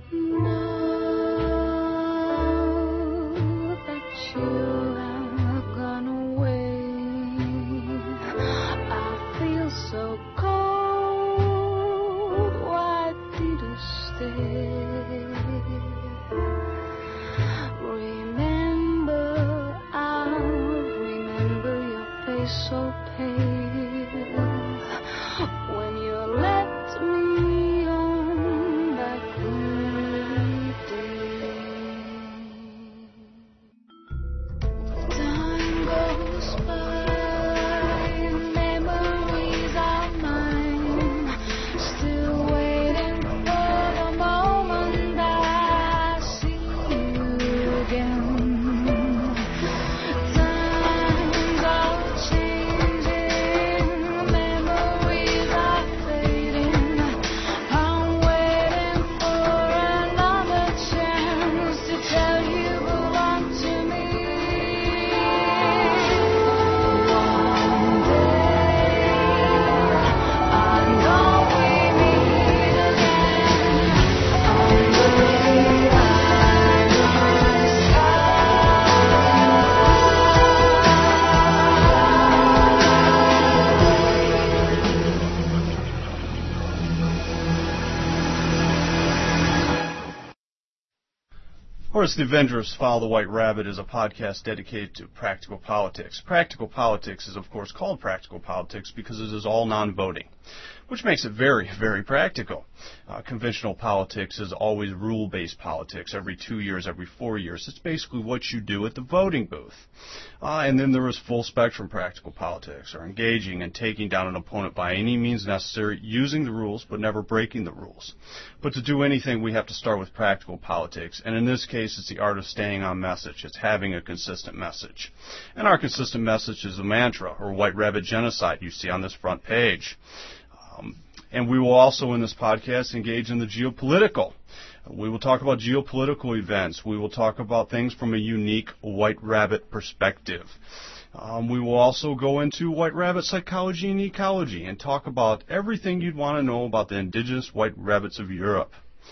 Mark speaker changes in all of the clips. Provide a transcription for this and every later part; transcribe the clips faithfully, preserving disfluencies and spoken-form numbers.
Speaker 1: Horace the Avenger's Follow the White Rabbit is a podcast dedicated to practical politics. Practical politics is, of course, called practical politics because it is all non-voting, which makes it very, very practical. Uh, conventional politics is always rule-based politics, every two years, every four years. It's basically what you do at the voting booth. Uh, and then there is full-spectrum practical politics, or engaging and taking down an opponent by any means necessary, using the rules but never breaking the rules. But to do anything, we have to start with practical politics, and in this case, it's the art of staying on message. It's having a consistent message. And our consistent message is the mantra, or White Rabbit Genocide, you see on this front page. Um, and we will also, in this podcast, engage in the geopolitical. We will talk about geopolitical events. We will talk about things from a unique White Rabbit perspective. Um, we will also go into White Rabbit psychology and ecology and talk about everything you'd want to know about the indigenous White Rabbits of Europe.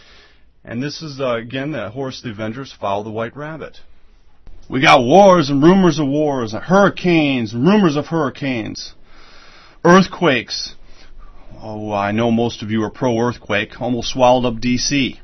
Speaker 1: And this is, uh, again, the Horace the Avenger's Follow the White Rabbit. We got wars and rumors of wars, and hurricanes and rumors of hurricanes, earthquakes. Oh, I know most of you are pro-earthquake. Almost swallowed up D C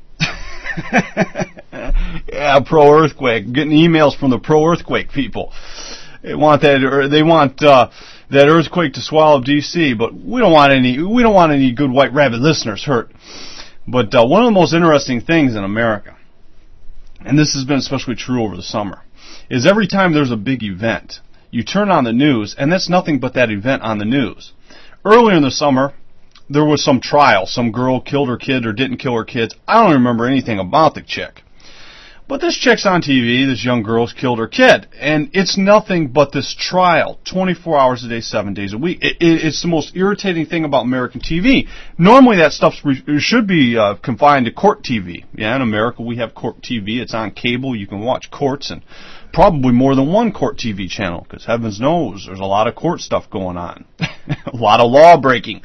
Speaker 1: Yeah, pro-earthquake. Getting emails from the pro-earthquake people. They want that. Or they want uh, that earthquake to swallow up D C, but we don't want any. We don't want any good White Rabbit listeners hurt. But uh, one of the most interesting things in America, and this has been especially true over the summer, is every time there's a big event, you turn on the news, and that's nothing but that event on the news. Earlier in the summer, there was some trial. Some girl killed her kid or didn't kill her kids. I don't remember anything about the chick. But this chick's on T V, this young girl's killed her kid, and it's nothing but this trial, twenty-four hours a day, seven days a week. It, it, it's the most irritating thing about American T V. Normally that stuff should be uh, confined to court T V. Yeah, in America we have court T V. It's on cable. You can watch courts, and probably more than one court T V channel, because heavens knows there's a lot of court stuff going on. A lot of law breaking.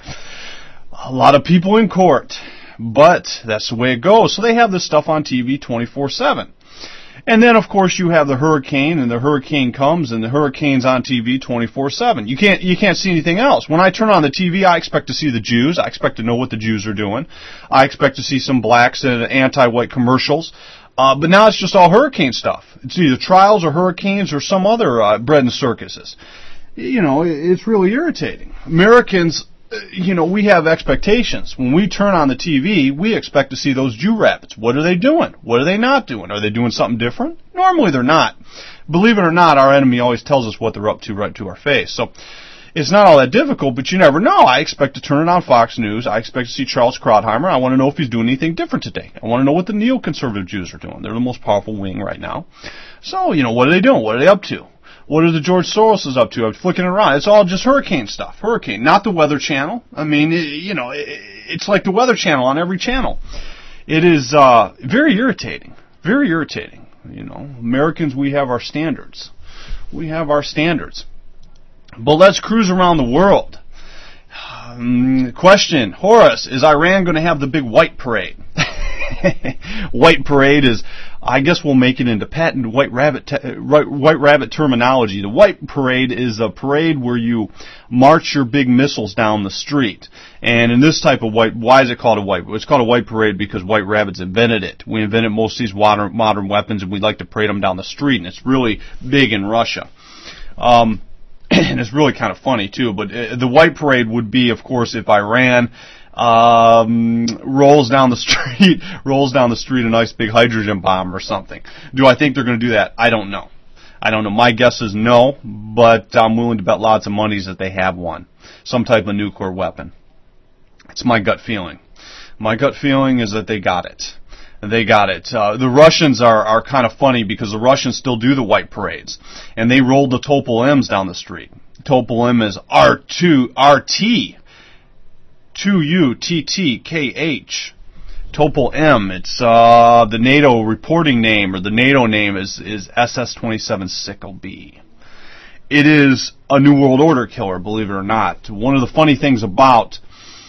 Speaker 1: A lot of people in court. But that's the way it goes. So they have this stuff on T V twenty-four seven. And then, of course, you have the hurricane, and the hurricane comes, and the hurricane's on T V twenty-four seven. You can't, you can't see anything else. When I turn on the T V, I expect to see the Jews. I expect to know what the Jews are doing. I expect to see some blacks and anti-white commercials. Uh, but now it's just all hurricane stuff. It's either trials or hurricanes or some other uh, bread and circuses. You know, it's really irritating. Americans, you know, we have expectations. When we turn on the T V, we expect to see those Jew rabbits. What are they doing? What are they not doing? Are they doing something different? Normally they're not. Believe it or not, our enemy always tells us what they're up to right to our face. So it's not all that difficult, but you never know. I expect to turn it on Fox News. I expect to see Charles Krauthammer. I want to know if he's doing anything different today. I want to know what the neoconservative Jews are doing. They're the most powerful wing right now. So, you know, what are they doing? What are they up to? What are the George Soroses up to? I'm flicking around. It's all just hurricane stuff. Hurricane, not the Weather Channel. I mean, it, you know, it, it's like the Weather Channel on every channel. It is uh, very irritating. Very irritating. You know, Americans, we have our standards. We have our standards. But let's cruise around the world. Um, question, Horace, is Iran going to have the big white parade? White Parade is, I guess we'll make it into patent White Rabbit te- White Rabbit terminology. The White Parade is a parade where you march your big missiles down the street. And in this type of white, why is it called a white? It's called a White Parade because White Rabbits invented it. We invented most of these modern, modern weapons, and we like to parade them down the street, and it's really big in Russia. Um, and it's really kind of funny too. But uh, the White Parade would be, of course, if Iran um rolls down the street rolls down the street a nice big hydrogen bomb or something. Do I think they're going to do that? I don't know. I don't know. My guess is no, but I'm willing to bet lots of monies that they have one, some type of nuclear weapon. It's my gut feeling. My gut feeling is that they got it. They got it. Uh, the Russians are, are kind of funny because the Russians still do the White Parades, and they rolled the Topol M's down the street. Topol M is R two R T. two U T T K H. Topol M. It's uh, the NATO reporting name, or the NATO name is, is S S twenty-seven Sickle B. It is a New World Order killer, believe it or not. One of the funny things about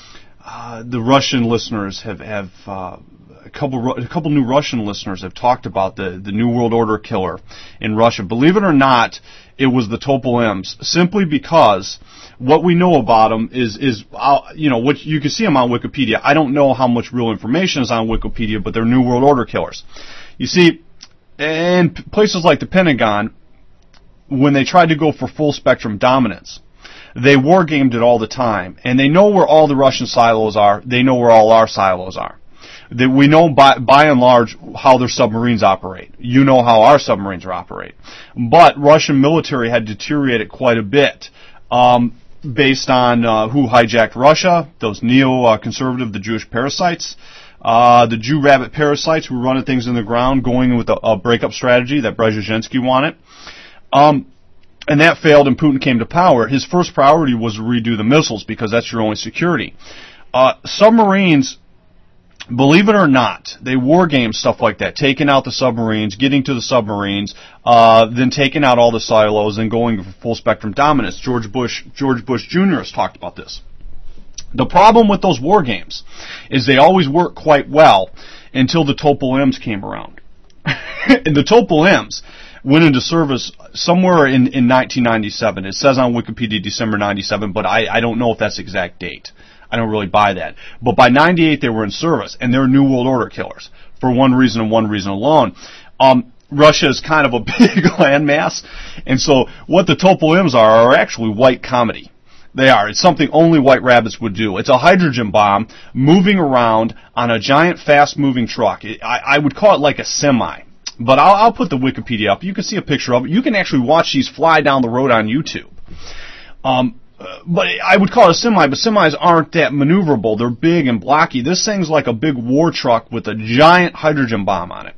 Speaker 1: uh, the Russian listeners have, have uh, a couple a couple new Russian listeners have talked about the, the New World Order killer in Russia. Believe it or not, it was the Topol M's, simply because what we know about them is, is uh, you know, what you can see them on Wikipedia. I don't know how much real information is on Wikipedia, but they're New World Order killers. You see, in places like the Pentagon, when they tried to go for full spectrum dominance, they wargamed it all the time. And they know where all the Russian silos are. They know where all our silos are. They, we know by, by and large how their submarines operate. You know how our submarines operate. But Russian military had deteriorated quite a bit. Um, based on uh, who hijacked Russia, those neo-conservative, the Jewish parasites, uh, the Jew rabbit parasites who were running things in the ground, going with a, a breakup strategy that Brzezinski wanted. Um, and that failed, and Putin came to power. His first priority was to redo the missiles because that's your only security. Uh, submarines, believe it or not, they war game stuff like that, taking out the submarines, getting to the submarines, uh, then taking out all the silos and going for full spectrum dominance. George Bush, George Bush Junior has talked about this. The problem with those war games is they always work quite well until the Topol M's came around. And the Topol M's went into service somewhere in, in nineteen ninety-seven. It says on Wikipedia December ninety-seven, but I, I don't know if that's the exact date. I don't really buy that. But by ninety-eight, they were in service, and they're New World Order killers for one reason and one reason alone. Um, Russia is kind of a big landmass, and so what the Topol M's are are actually white comedy. They are. It's something only White Rabbits would do. It's a hydrogen bomb moving around on a giant, fast-moving truck. I, I would call it like a semi. But I'll, I'll put the Wikipedia up. You can see a picture of it. You can actually watch these fly down the road on YouTube. Um, uh, but I would call it a semi, but semis aren't that maneuverable. They're big and blocky. This thing's like a big war truck with a giant hydrogen bomb on it.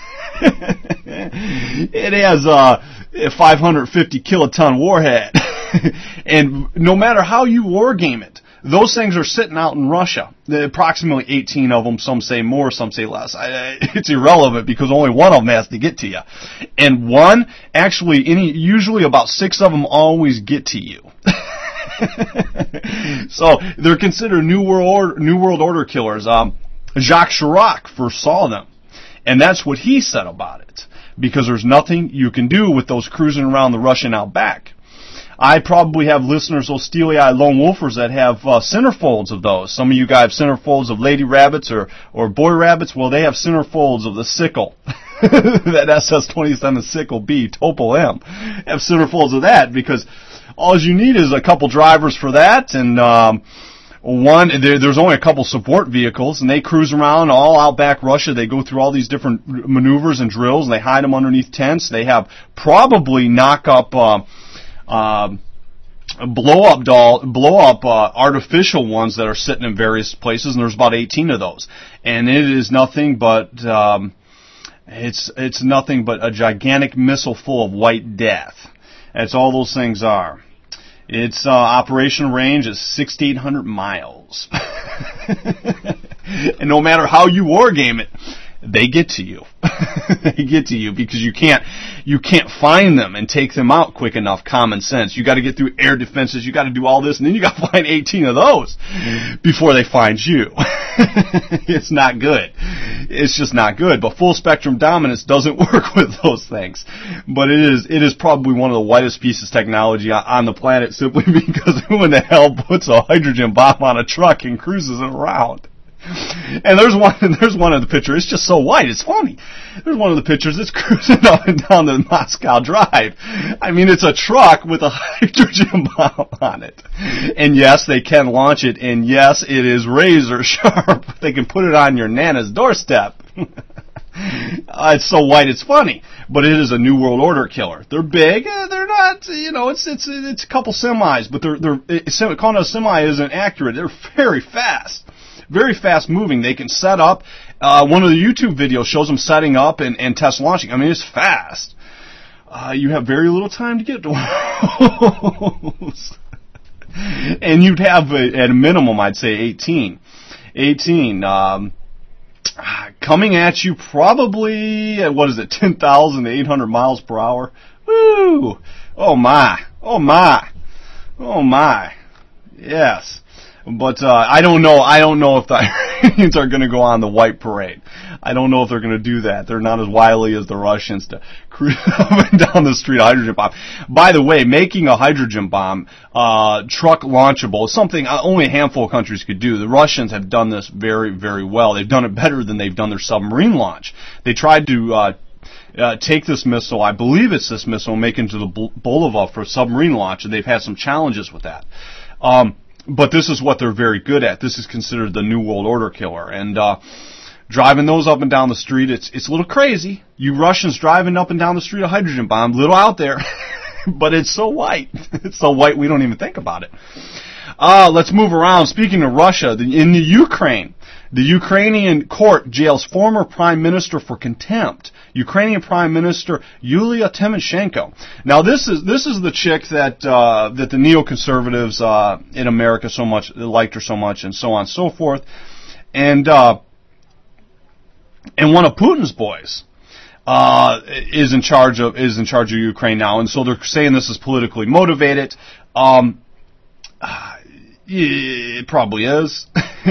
Speaker 1: It has uh, a five hundred fifty kiloton warhead. And no matter how you war game it, those things are sitting out in Russia. There are approximately eighteen of them. Some say more, some say less. I, it's irrelevant because only one of them has to get to you. And one, actually, any usually about six of them always get to you. So they're considered New World Order, New World Order killers. Um, Jacques Chirac first saw them, and that's what he said about it. Because there's nothing you can do with those cruising around the Russian outback. I probably have listeners, those steely-eyed lone wolfers that have uh, centerfolds of those. Some of you guys have centerfolds of lady rabbits or, or boy rabbits. Well, they have centerfolds of the sickle. That S S twenty-seven Sickle B, Topol M. Have centerfolds of that because all you need is a couple drivers for that, and um, one there, there's only a couple support vehicles, and they cruise around all outback Russia. They go through all these different maneuvers and drills, and they hide them underneath tents. They have probably knock-up... Uh, Uh, blow up doll, blow up uh, artificial ones that are sitting in various places, and there's about eighteen of those. And it is nothing but um, it's it's nothing but a gigantic missile full of white death. That's all those things are. Its uh, operation range is sixty-eight hundred miles, and no matter how you war game it, they get to you. They get to you because you can't you can't find them and take them out quick enough. Common sense. You got to get through air defenses. You got to do all this, and then you got to find eighteen of those before they find you. It's not good. it's just not good. But full spectrum dominance doesn't work with those things. But it is it is probably one of the whitest pieces of technology on the planet, simply because who in the hell puts a hydrogen bomb on a truck and cruises it around? And there's one, there's one of the pictures. It's just so white. It's funny. There's one of the pictures that's cruising up and down the Moscow Drive. I mean, it's a truck with a hydrogen bomb on it. And yes, they can launch it. And yes, it is razor sharp. They can put it on your Nana's doorstep. Uh, it's so white, it's funny, but it is a New World Order killer. They're big. Uh, they're not, you know, it's it's it's a couple semis, but they're they're it's, calling it a semi isn't accurate. They're very fast. Very fast moving. They can set up. Uh, one of the YouTube videos shows them setting up and, and test launching. I mean, it's fast. Uh, you have very little time to get to those. And you'd have, a, at a minimum, I'd say eighteen. eighteen. Um, coming at you probably, at, what is it, ten thousand eight hundred miles per hour. Woo! Oh, my. Oh, my. Oh, my. Yes. But uh, I don't know. I don't know if the Iranians are going to go on the white parade. I don't know if they're going to do that. They're not as wily as the Russians to cruise up and down the street a hydrogen bomb. By the way, making a hydrogen bomb uh, truck launchable is something only a handful of countries could do. The Russians have done this very, very well. They've done it better than they've done their submarine launch. They tried to uh, uh, take this missile, I believe it's this missile, and make it into the Bulava for submarine launch, and they've had some challenges with that. Um, But this is what they're very good at. This is considered the New World Order killer. And uh, driving those up and down the street, it's it's a little crazy. You Russians driving up and down the street a hydrogen bomb, little out there. But it's so white. It's so white we don't even think about it. Uh, let's move around. Speaking of Russia, the, in the Ukraine, the Ukrainian court jails former prime minister for contempt. Ukrainian Prime Minister Yulia Tymoshenko. Now, this is this is the chick that uh, that the neoconservatives uh, in America so much liked her so much, and so on and so forth. And uh, and one of Putin's boys uh, is in charge of is in charge of Ukraine now, and so they're saying this is politically motivated. Um, it probably is.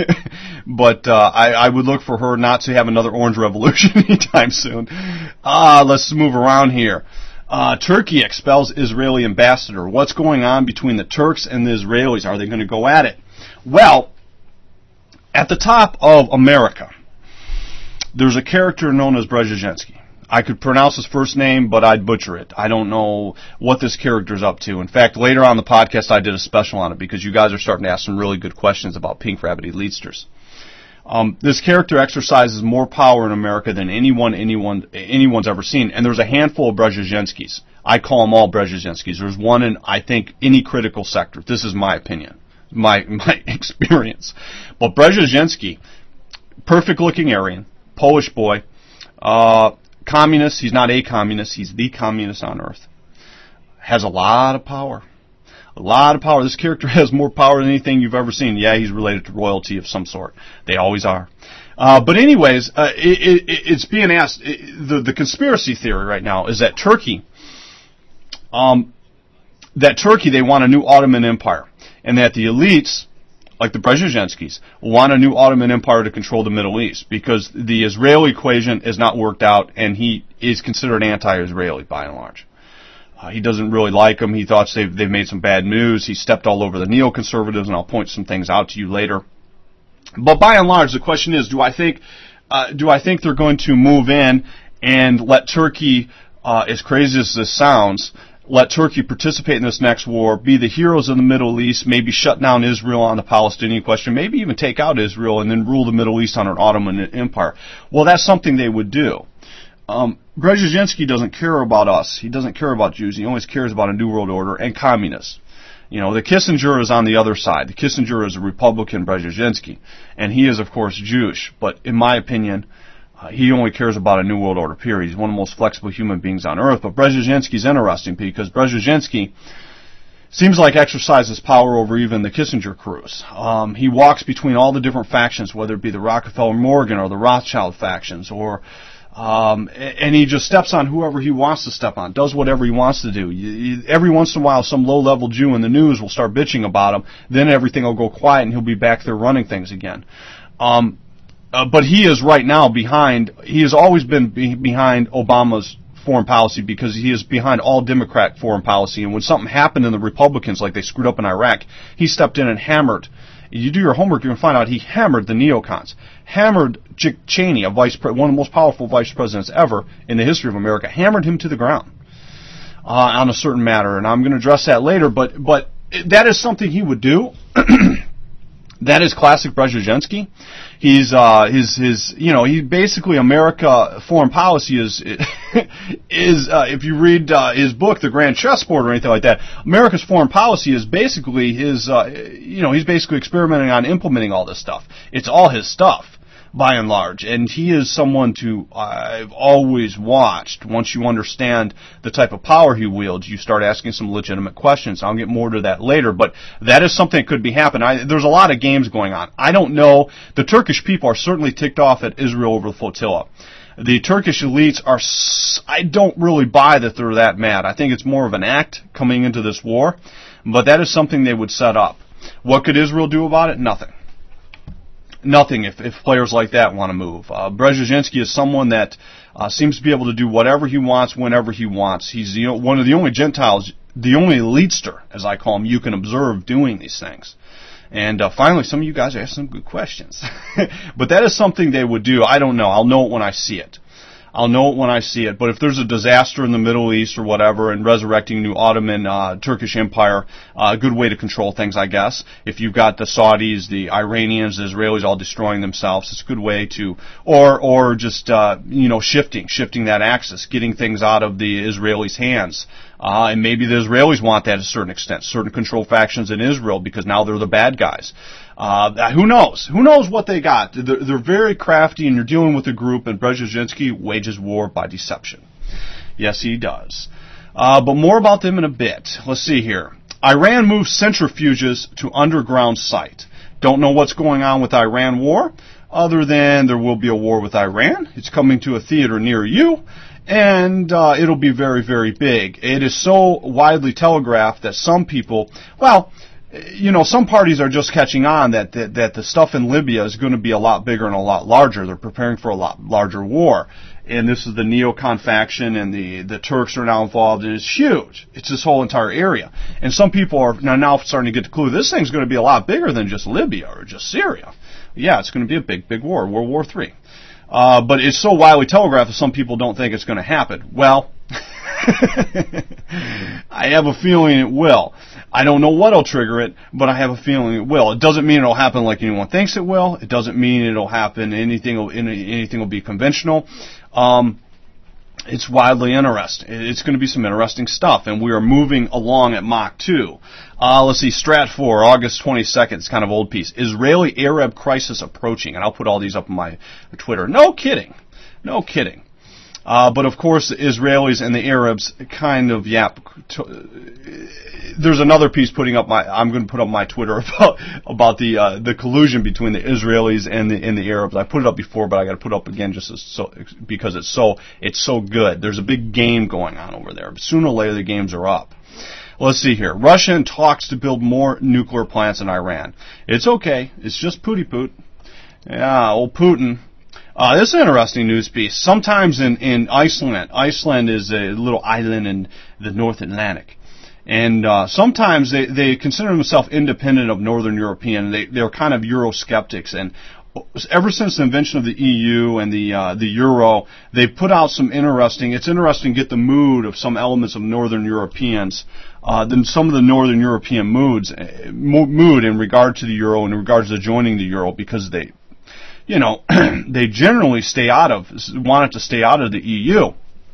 Speaker 1: But uh, I, I would look for her not to have another Orange Revolution anytime soon. Uh, let's move around here. Uh, Turkey expels Israeli ambassador. What's going on between the Turks and the Israelis? Are they going to go at it? Well, at the top of America, there's a character known as Brzezinski. I could pronounce his first name, but I'd butcher it. I don't know what this character's up to. In fact, later on in the podcast, I did a special on it because you guys are starting to ask some really good questions about Pink Rabbit Elitesters. Um, this character exercises more power in America than anyone, anyone, anyone's ever seen. And there's a handful of Brzezinskis. I call them all Brzezinskis. There's one in, I think, any critical sector. This is my opinion, my my experience. But Brzezinski, perfect-looking Aryan, Polish boy, uh, communist. He's not a communist. He's the communist on earth. Has a lot of power. A lot of power. This character has more power than anything you've ever seen. Yeah, he's related to royalty of some sort. They always are. Uh, but anyways, uh, it, it, it's being asked, it, the, the conspiracy theory right now is that Turkey, um, that Turkey, they want a new Ottoman Empire. And that the elites, like the Brzezinskis, want a new Ottoman Empire to control the Middle East. Because the Israeli equation is not worked out, and he is considered anti-Israeli by and large. Uh, he doesn't really like them. He thought they've, they've made some bad moves. He stepped all over the neoconservatives, and I'll point some things out to you later. But by and large, the question is, do I think, uh, do I think they're going to move in and let Turkey, uh, as crazy as this sounds, let Turkey participate in this next war, be the heroes of the Middle East, maybe shut down Israel on the Palestinian question, maybe even take out Israel and then rule the Middle East under an Ottoman Empire? Well, that's something they would do. Um, Brzezinski doesn't care about us. He doesn't care about Jews. He always cares about a new world order and communists. You know, the Kissinger is on the other side. The Kissinger is a Republican Brzezinski, and he is, of course, Jewish. But in my opinion, uh, he only cares about a new world order, period. He's one of the most flexible human beings on earth. But Brzezinski's interesting because Brzezinski seems like exercises power over even the Kissinger crews. Um, he walks between all the different factions, whether it be the Rockefeller-Morgan or the Rothschild factions, or Um, and he just steps on whoever he wants to step on, does whatever he wants to do. You, you, every once in a while, some low-level Jew in the news will start bitching about him. Then everything will go quiet, and he'll be back there running things again. Um, uh, but he is right now behind, he has always been be- behind Obama's foreign policy because he is behind all Democrat foreign policy. And when something happened in the Republicans, like they screwed up in Iraq, he stepped in and hammered. You do your homework, you're going to find out he hammered the neocons. Hammered Dick Cheney, a vice pre- one of the most powerful vice presidents ever in the history of America, hammered him to the ground uh, on a certain matter. And I'm going to address that later, but but that is something he would do. That is classic Brzezinski. He's uh his his you know he basically America foreign policy is is uh, if you read uh, his book The Grand Chessboard or anything like that, America's foreign policy is basically his uh, you know he's basically experimenting on implementing all this stuff. It's all his stuff by and large, and he is someone to I've always watched. Once you understand the type of power he wields, you start asking some legitimate questions. I'll get more to that later, but that is something that could be happening. I, there's a lot of games going on. I don't know. The Turkish people are certainly ticked off at Israel over the flotilla. The Turkish elites are, I don't really buy that they're that mad. I think it's more of an act coming into this war, but that is something they would set up. What could Israel do about it? Nothing. Nothing if, if players like that want to move. Uh, Brzezinski is someone that uh, seems to be able to do whatever he wants, whenever he wants. He's the, one of the only Gentiles, the only elitester, as I call him, you can observe doing these things. And uh, finally, some of you guys asked some good questions. But that is something they would do. I don't know. I'll know it when I see it. I'll know it when I see it. But if there's a disaster in the Middle East or whatever, and resurrecting new Ottoman uh, Turkish Empire, a uh, good way to control things, I guess. If you've got the Saudis, the Iranians, the Israelis all destroying themselves, it's a good way to, or or just uh, you know shifting, shifting that axis, getting things out of the Israelis' hands. Uh, and maybe the Israelis want that to a certain extent, certain control factions in Israel, because now they're the bad guys. Uh, who knows? Who knows what they got? They're, they're very crafty, and you're dealing with a group, and Brzezinski wages war by deception. Yes, he does. Uh, but more about them in a bit. Let's see here. Iran moves centrifuges to underground site. Don't know what's going on with Iran war, other than there will be a war with Iran. It's coming to a theater near you. And uh, it'll be very, very big. It is so widely telegraphed that some people, well, you know, some parties are just catching on that, that, that the stuff in Libya is going to be a lot bigger and a lot larger. They're preparing for a lot larger war. And this is the neocon faction, and the, the Turks are now involved, and it's huge. It's this whole entire area. And some people are now, now starting to get the clue, this thing's going to be a lot bigger than just Libya or just Syria. Yeah, it's going to be a big, big war, World War Three. Uh, but it's so widely telegraphed that some people don't think it's going to happen. Well, I have a feeling it will. I don't know what'll trigger it, but I have a feeling it will. It doesn't mean it'll happen like anyone thinks it will. It doesn't mean it'll happen, anything will, anything will be conventional. Um, it's wildly interesting. It's going to be some interesting stuff, and we are moving along at Mach two. Uh, let's see, Strat four, August twenty-second, it's kind of old piece. Israeli-Arab crisis approaching, and I'll put all these up on my Twitter. No kidding. No kidding. Uh, but of course, the Israelis and the Arabs kind of yap. T- there's another piece putting up my. I'm going to put up my Twitter about about the uh, the collusion between the Israelis and the and the Arabs. I put it up before, but I got to put it up again just as so because it's so it's so good. There's a big game going on over there. But sooner or later, the games are up. Let's see here. Russia talks to build more nuclear plants in Iran. It's okay. It's just pooty poot. Yeah, old Putin. Uh, this is an interesting news piece. Sometimes in, in Iceland, Iceland is a little island in the North Atlantic. And uh, sometimes they, they consider themselves independent of Northern European. They, they're kind of Eurosceptics. And ever since the invention of the E U and the uh, the Euro, they've put out some interesting, it's interesting to get the mood of some elements of Northern Europeans, uh, than some of the Northern European moods, mood in regard to the Euro, in regards to joining the Euro, because they, you know, they generally stay out of, wanted to stay out of the E U.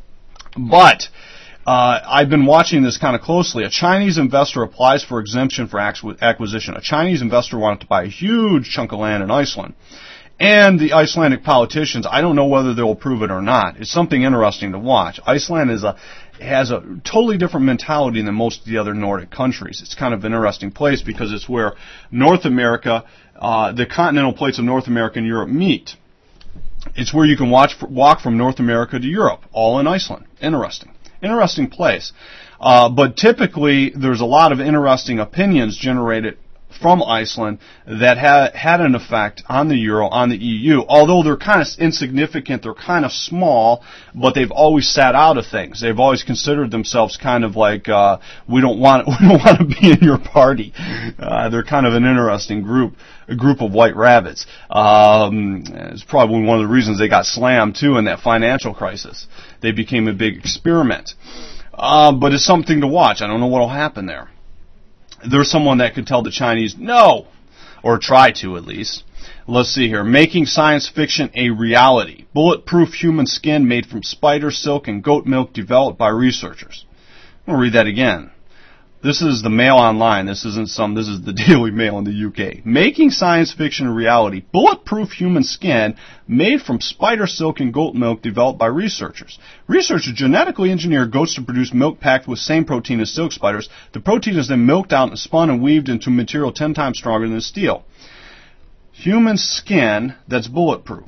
Speaker 1: But uh, I've been watching this kind of closely. A Chinese investor applies for exemption for acquisition. A Chinese investor wanted to buy a huge chunk of land in Iceland. And the Icelandic politicians, I don't know whether they'll approve it or not. It's something interesting to watch. Iceland is a has a totally different mentality than most of the other Nordic countries. It's kind of an interesting place because it's where North America, uh, the continental plates of North America and Europe meet. It's where you can watch, walk from North America to Europe, all in Iceland. Interesting. Interesting place. Uh, but typically, there's a lot of interesting opinions generated from Iceland that had had an effect on the euro, on the E U. Although they're kind of insignificant, they're kind of small, but they've always sat out of things. They've always considered themselves kind of like uh, we don't want we don't want to be in your party. Uh, they're kind of an interesting group, a group of white rabbits. Um, it's probably one of the reasons they got slammed too in that financial crisis. They became a big experiment. Uh, but it's something to watch. I don't know what will happen there. There's someone that could tell the Chinese no, or try to at least. Let's see here. Making science fiction a reality. Bulletproof human skin made from spider silk and goat milk developed by researchers. I'm going to read that again. This is the Mail Online. This isn't some, this is the Daily Mail in the U K. Making science fiction a reality. Bulletproof human skin made from spider silk and goat milk developed by researchers. Researchers genetically engineered goats to produce milk packed with same protein as silk spiders. The protein is then milked out and spun and weaved into material ten times stronger than steel. Human skin that's bulletproof.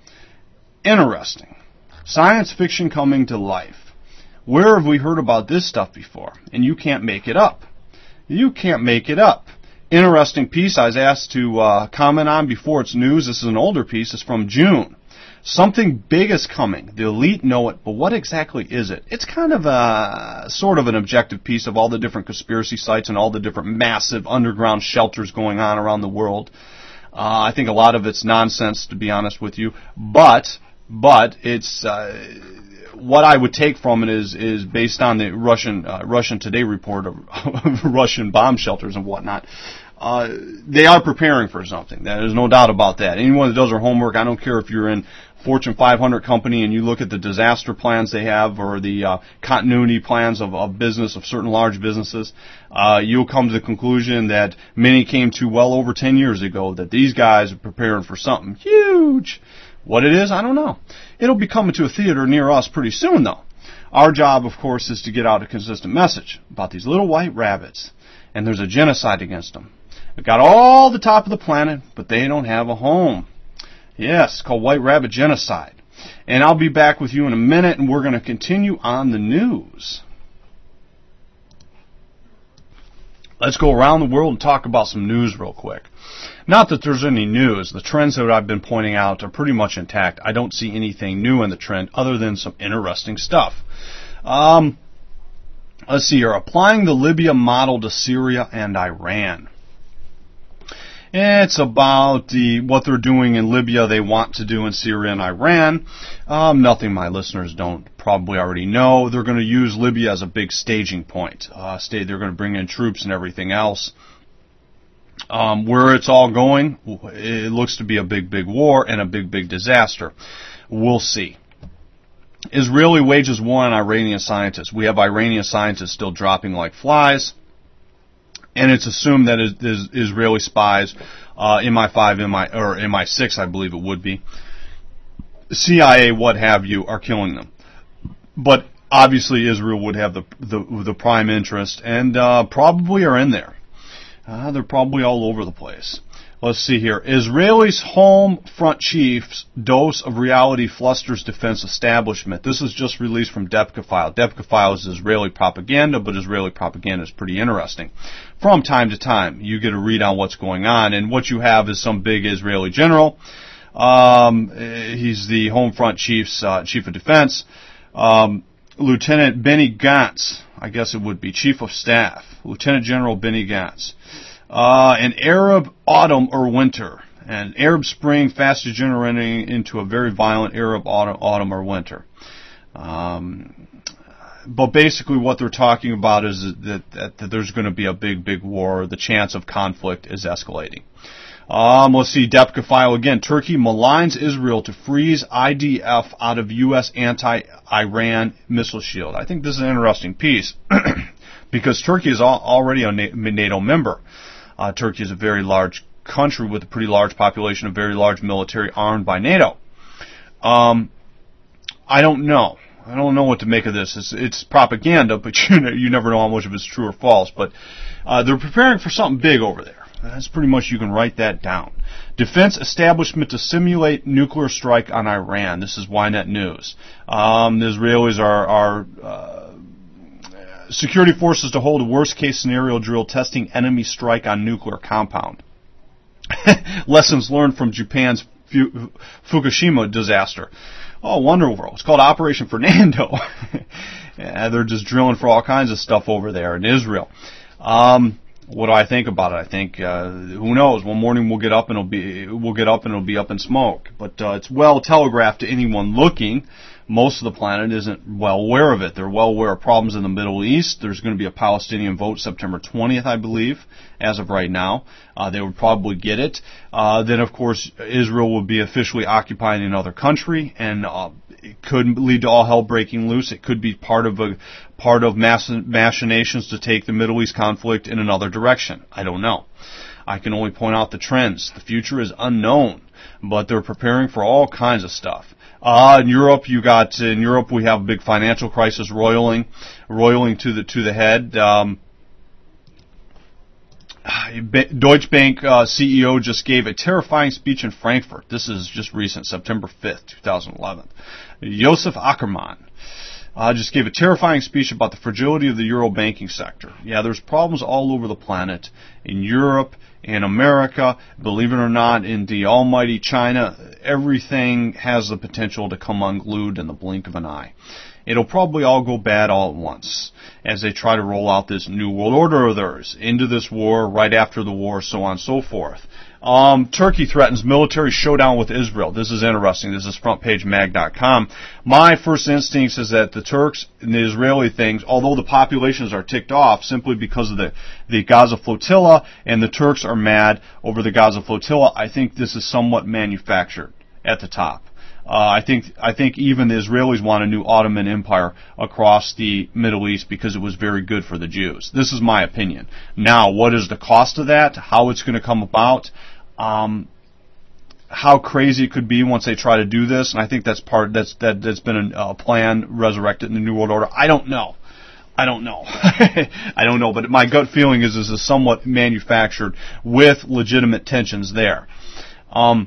Speaker 1: Interesting. Science fiction coming to life. Where have we heard about this stuff before? And you can't make it up. You can't make it up. Interesting piece I was asked to uh, comment on before it's news. This is an older piece. It's from June. Something big is coming. The elite know it, but what exactly is it? It's kind of a sort of an objective piece of all the different conspiracy sites and all the different massive underground shelters going on around the world. Uh, I think a lot of it's nonsense, to be honest with you, but but it's. Uh, What I would take from it is is based on the Russian uh, Russian Today report of, of Russian bomb shelters and whatnot. Uh, they are preparing for something. There's no doubt about that. Anyone that does their homework, I don't care if you're in Fortune five hundred company and you look at the disaster plans they have or the uh, continuity plans of, of business, of certain large businesses, uh, you'll come to the conclusion that many came to well over ten years ago that these guys are preparing for something huge. What it is, I don't know. It'll be coming to a theater near us pretty soon, though. Our job, of course, is to get out a consistent message about these little white rabbits. And there's a genocide against them. They've got all the top of the planet, but they don't have a home. Yes, it's called White Rabbit Genocide. And I'll be back with you in a minute, and we're going to continue on the news. Let's go around the world and talk about some news real quick. Not that there's any news. The trends that I've been pointing out are pretty much intact. I don't see anything new in the trend other than some interesting stuff. Um, let's see here. Applying the Libya model to Syria and Iran. It's about the what they're doing in Libya they want to do in Syria and Iran. Um, nothing my listeners don't probably already know. They're going to use Libya as a big staging point. Uh, state they're going to bring in troops and everything else. Um, where it's all going, it looks to be a big, big war and a big, big disaster. We'll see. Israeli wages war on Iranian scientists. We have Iranian scientists still dropping like flies. And it's assumed that is, is Israeli spies, uh, M I five, M I, or M I six, I believe it would be, C I A, what have you, are killing them. But obviously Israel would have the the, the prime interest, and uh, probably are in there. Uh, they're probably all over the place. Let's see here. Israelis' home front chief's dose of reality flusters defense establishment. This is just released from Depka File. Depka File is Israeli propaganda, but Israeli propaganda is pretty interesting. From time to time, you get a read on what's going on, and what you have is some big Israeli general. Um, he's the home front chief's uh, chief of defense. Um, Lieutenant Benny Gantz, I guess it would be chief of staff. Lieutenant General Benny Gantz. Uh, an Arab autumn or winter. An Arab spring fast degenerating into a very violent Arab autumn, autumn or winter. Um, but basically what they're talking about is that, that, that there's going to be a big, big war. The chance of conflict is escalating. Um, let's see, Depka File again. Turkey maligns Israel to freeze I D F out of U S anti-Iran missile shield. I think this is an interesting piece because Turkey is al- already a NATO member. Uh, Turkey is a very large country with a pretty large population, a very large military armed by NATO. Um, I don't know. I don't know what to make of this. It's, it's propaganda, but you know, you never know how much of it's true or false. But uh, they're preparing for something big over there. That's pretty much, you can write that down. Defense establishment to simulate nuclear strike on Iran. This is Ynet News. Um, the Israelis are, are uh, security forces to hold a worst-case scenario drill testing enemy strike on nuclear compound. Lessons learned from Japan's Fukushima disaster. Oh, Wonderworld. It's called Operation Fernando. Yeah, they're just drilling for all kinds of stuff over there in Israel. Um, what do I think about it? I think uh, who knows? One morning we'll get up and it'll be we'll get up and it'll be up in smoke. But uh, it's well telegraphed to anyone looking. Most of the planet isn't well aware of it. They're well aware of problems in the Middle East. There's going to be a Palestinian vote September twentieth, I believe, as of right now. Uh, they would probably get it. Uh, then, of course, Israel would be officially occupying another country, and uh, it could lead to all hell breaking loose. It could be part of a part of mass, machinations to take the Middle East conflict in another direction. I don't know. I can only point out the trends. The future is unknown, but they're preparing for all kinds of stuff. Uh, in Europe, you got, in Europe we have a big financial crisis roiling, roiling to the, to the head. Um, Deutsche Bank uh, C E O just gave a terrifying speech in Frankfurt. This is just recent, September fifth, twenty eleven. Josef Ackermann uh, just gave a terrifying speech about the fragility of the Euro banking sector. Yeah, there's problems all over the planet, in Europe, in America, believe it or not, in the almighty China. Everything has the potential to come unglued in the blink of an eye. It'll probably all go bad all at once as they try to roll out this new world order of theirs into this war, right after the war, so on and so forth. Um, Turkey threatens military showdown with Israel. This is interesting. This is front page mag dot com. My first instinct is that the Turks and the Israeli things, although the populations are ticked off simply because of the, the Gaza flotilla, and the Turks are mad over the Gaza flotilla, I think this is somewhat manufactured at the top. Uh, I think I think even the Israelis want a new Ottoman Empire across the Middle East because it was very good for the Jews. This is my opinion. Now, what is the cost of that? How it's going to come about? Um, how crazy it could be once they try to do this? And I think that's part that's that that's been a, a plan resurrected in the New World Order. I don't know. I don't know. I don't know. But my gut feeling is this is somewhat manufactured with legitimate tensions there. Um,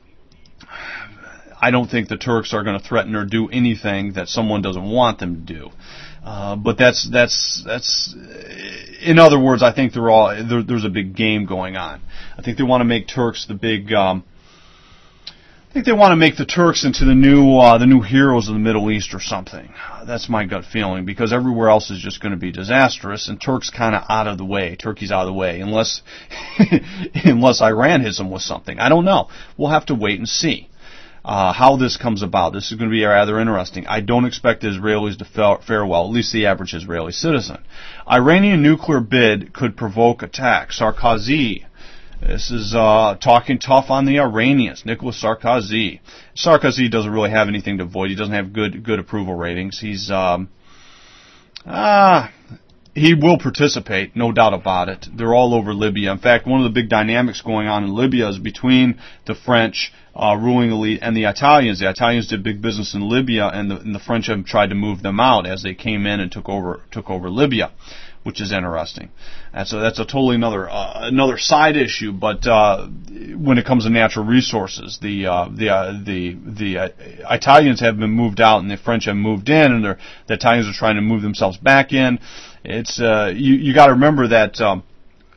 Speaker 1: I don't think the Turks are going to threaten or do anything that someone doesn't want them to do. Uh, but that's that's that's. In other words, I think they're all there, there's a big game going on. I think they want to make Turks the big. Um, I think they want to make the Turks into the new uh, the new heroes of the Middle East or something. That's my gut feeling, because everywhere else is just going to be disastrous, and Turk's kind of out of the way. Turkey's out of the way unless unless Iran hits them with something. I don't know. We'll have to wait and see. Uh, how this comes about. This is going to be rather interesting. I don't expect the Israelis to fare well, at least the average Israeli citizen. Iranian nuclear bid could provoke attack. Sarkozy. This is uh, talking tough on the Iranians. Nicolas Sarkozy. Sarkozy doesn't really have anything to avoid. He doesn't have good good approval ratings. He's um, ah. He will participate, no doubt about it. They're all over Libya. In fact, one of the big dynamics going on in Libya is between the French uh, ruling elite and the Italians. The Italians did big business in Libya, and the, and the French have tried to move them out as they came in and took over took over Libya, which is interesting. That's a, that's a totally another uh, another side issue. But uh, when it comes to natural resources, the uh, the uh, the the uh, Italians have been moved out, and the French have moved in, and the Italians are trying to move themselves back in. It's uh, you, you got to remember that um,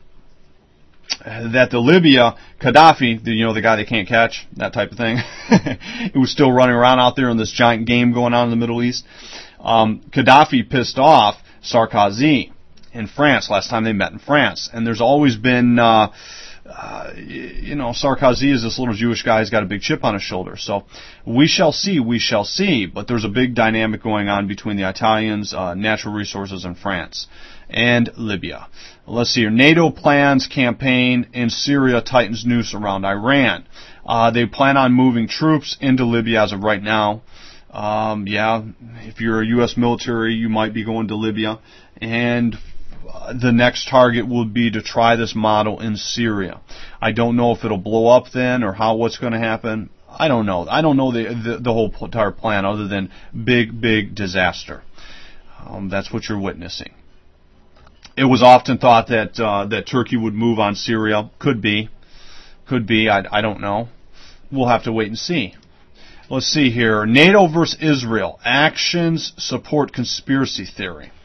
Speaker 1: that the Libya Gaddafi, the, you know, the guy they can't catch, that type of thing, who was still running around out there in this giant game going on in the Middle East. Um, Gaddafi pissed off Sarkozy in France last time they met in France, and there's always been. Uh, Uh, you know, Sarkozy is this little Jewish guy. He's got a big chip on his shoulder. So we shall see, we shall see. But there's a big dynamic going on between the Italians, uh, natural resources in France, and Libya. Let's see here. NATO plans campaign in Syria tightens noose around Iran. Uh, they plan on moving troops into Libya as of right now. Um, yeah, if you're a U S military, you might be going to Libya. And the next target would be to try this model in Syria. I don't know if it'll blow up then or how what's going to happen. I don't know. I don't know the the, the whole entire plan other than big, big disaster. Um, that's what you're witnessing. It was often thought that uh, that Turkey would move on Syria. Could be. Could be. I, I don't know. We'll have to wait and see. Let's see here. NATO versus Israel. Actions support conspiracy theory.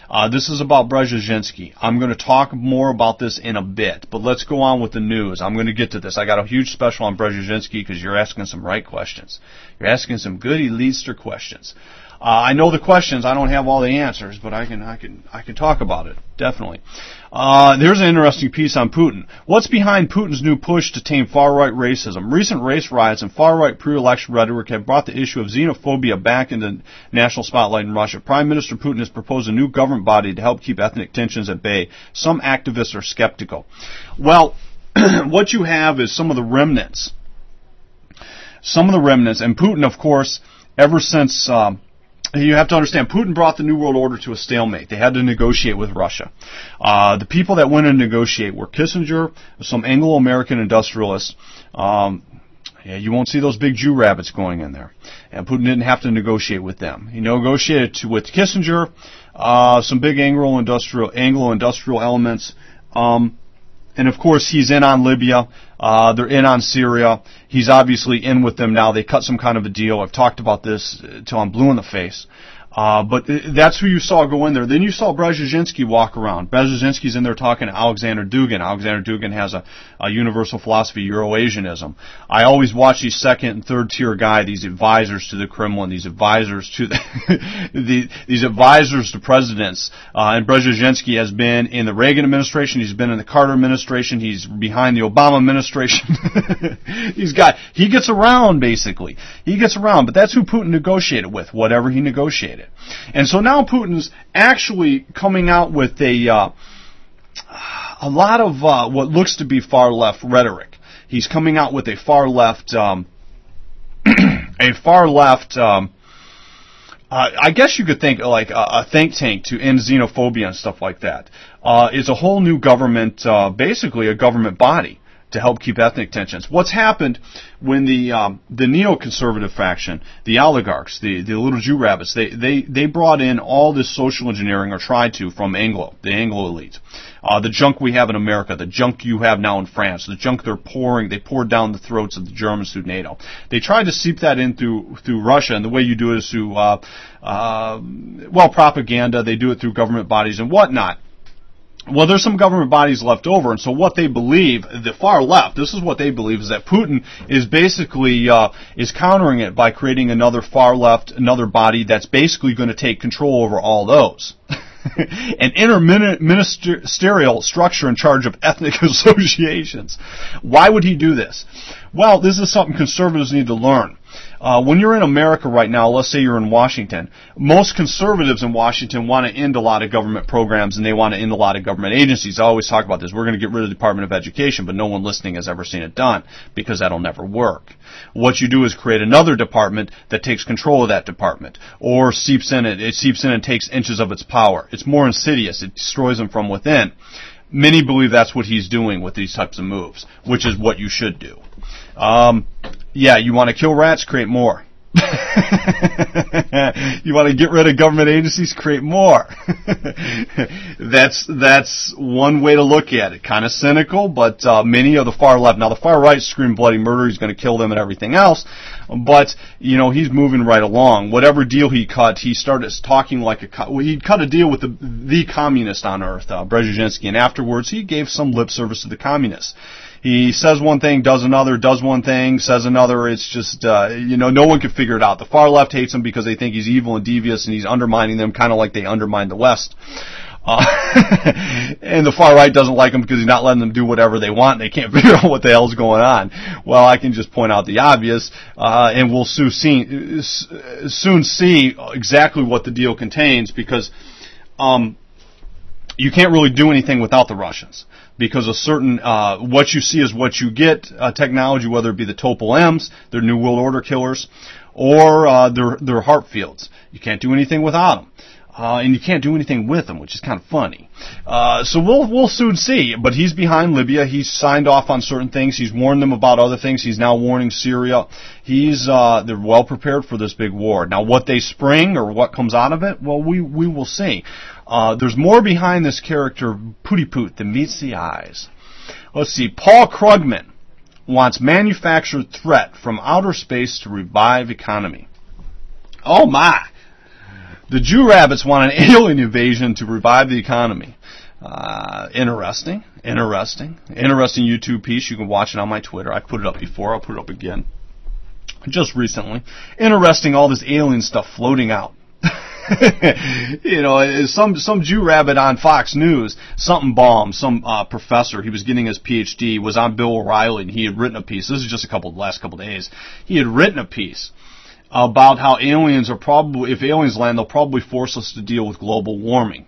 Speaker 1: Uh, this is about Brzezinski. I'm going to talk more about this in a bit, but let's go on with the news. I'm going to get to this. I got a huge special on Brzezinski because you're asking some right questions. You're asking some good Elitster questions. Uh, I know the questions. I don't have all the answers, but I can, I can, I can talk about it. Definitely. Uh, there's an interesting piece on Putin. What's behind Putin's new push to tame far-right racism? Recent race riots and far-right pre-election rhetoric have brought the issue of xenophobia back into national spotlight in Russia. Prime Minister Putin has proposed a new government body to help keep ethnic tensions at bay. Some activists are skeptical. Well, what you have is some of the remnants. Some of the remnants, and Putin, of course, ever since... Um, You have to understand, Putin brought the New World Order to a stalemate. They had to negotiate with Russia. Uh, the people that went in to negotiate were Kissinger, some Anglo-American industrialists. Um, yeah, you won't see those big Jew rabbits going in there. And Putin didn't have to negotiate with them. He negotiated to, with Kissinger, uh, some big Anglo-industrial, Anglo-industrial elements. Um, And, of course, he's in on Libya. Uh, they're in on Syria. He's obviously in with them now. They cut some kind of a deal. I've talked about this till I'm blue in the face. Uh, but that's who you saw go in there. Then you saw Brzezinski walk around. Brzezinski's in there talking to Alexander Dugin. Alexander Dugin has a, a universal philosophy, Euro-Asianism. I always watch these second and third tier guys, these advisors to the Kremlin, these advisors to the, the these advisors to presidents. Uh, and Brzezinski has been in the Reagan administration. He's been in the Carter administration. He's behind the Obama administration. He's got, he gets around basically. He gets around, but that's who Putin negotiated with, whatever he negotiated. And so now Putin's actually coming out with a uh, a lot of uh, what looks to be far left rhetoric. He's coming out with a far left, um, a far left. Um, uh, I guess you could think like a, a think tank to end xenophobia and stuff like that. Uh, it's a whole new government, uh, basically a government body to help keep ethnic tensions. What's happened when the um, the neoconservative faction, the oligarchs, the, the little Jew rabbits, they, they, they brought in all this social engineering, or tried to, from Anglo, the Anglo elite. Uh, the junk we have in America, the junk you have now in France, the junk they're pouring, they poured down the throats of the Germans through NATO. They tried to seep that in through through Russia, and the way you do it is through, uh, uh, well, propaganda. They do it through government bodies and whatnot. Well, there's some government bodies left over, and so what they believe, the far left, this is what they believe, is that Putin is basically, uh, is countering it by creating another far left, another body that's basically going to take control over all those. An interministerial structure in charge of ethnic associations. Why would he do this? Well, this is something conservatives need to learn. Uh, when you're in America right now, let's say you're in Washington, most conservatives in Washington want to end a lot of government programs, and they want to end a lot of government agencies. I always talk about this. We're going to get rid of the Department of Education, but no one listening has ever seen it done, because that'll never work. What you do is create another department that takes control of that department, or seeps in it, it seeps in and takes inches of its power. It's more insidious. It destroys them from within. Many believe that's what he's doing with these types of moves, which is what you should do. Um, yeah, you want to kill rats, create more. You want to get rid of government agencies, create more. that's that's one way to look at it. Kind of cynical, but uh, many of the far left. Now, the far right scream bloody murder. He's going to kill them and everything else. But, you know, he's moving right along. Whatever deal he cut, he started talking like a... Well, he cut a deal with the, the communist on earth, uh, Brzezinski, and afterwards he gave some lip service to the communists. He says one thing, does another, does one thing, says another. It's just, uh, you know, no one can figure it out. The far left hates him because they think he's evil and devious, and he's undermining them kind of like they undermined the West. Uh, and the far right doesn't like him because he's not letting them do whatever they want, and they can't figure out what the hell's going on. Well, I can just point out the obvious, uh, and we'll soon see, soon see exactly what the deal contains, because um, you can't really do anything without the Russians. Because a certain, uh, what you see is what you get, uh, technology, whether it be the Topol M's, their New World Order killers, or, uh, their, their Hartfields. You can't do anything without them. Uh, and you can't do anything with them, which is kind of funny. Uh, so we'll, we'll soon see. But he's behind Libya. He's signed off on certain things. He's warned them about other things. He's now warning Syria. He's, uh, they're well prepared for this big war. Now, what they spring or what comes out of it, well, we, we will see. Uh, there's more behind this character, Pooty-Poot, than meets the eyes. Let's see. Paul Krugman wants manufactured threat from outer space to revive economy. Oh, my. The Jew rabbits want an alien invasion to revive the economy. Uh, interesting, interesting, interesting YouTube piece. You can watch it on my Twitter. I put it up before. I'll put it up again just recently. Interesting, all this alien stuff floating out. You know, some some Jew rabbit on Fox News, something bomb, some uh, professor, he was getting his P H D, was on Bill O'Reilly, and he had written a piece. This is just a couple last couple days. He had written a piece about how aliens are probably, if aliens land, they'll probably force us to deal with global warming.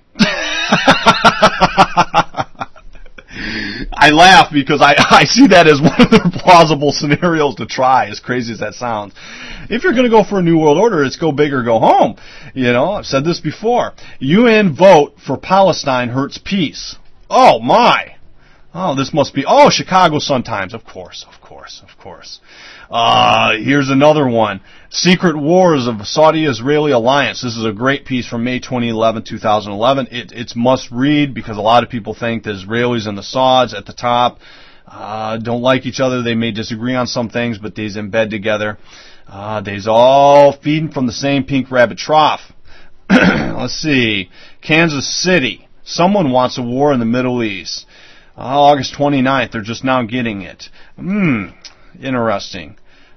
Speaker 1: I laugh because I, I see that as one of their plausible scenarios to try, as crazy as that sounds. If you're going to go for a New World Order, it's go big or go home. You know, I've said this before. U N vote for Palestine hurts peace. Oh, my. Oh, this must be, oh, Chicago Sun-Times. Of course, of course, of course. Uh, here's another one. Secret Wars of Saudi-Israeli Alliance. This is a great piece from May twenty eleven, two thousand eleven. It, it's must read because a lot of people think the Israelis and the Sauds at the top uh, don't like each other. They may disagree on some things, but they's in bed together. Uh, they's all feeding from the same pink rabbit trough. Let's see. Kansas City. Someone wants a war in the Middle East. Uh, August twenty-ninth. They're just now getting it. Hmm. Interesting.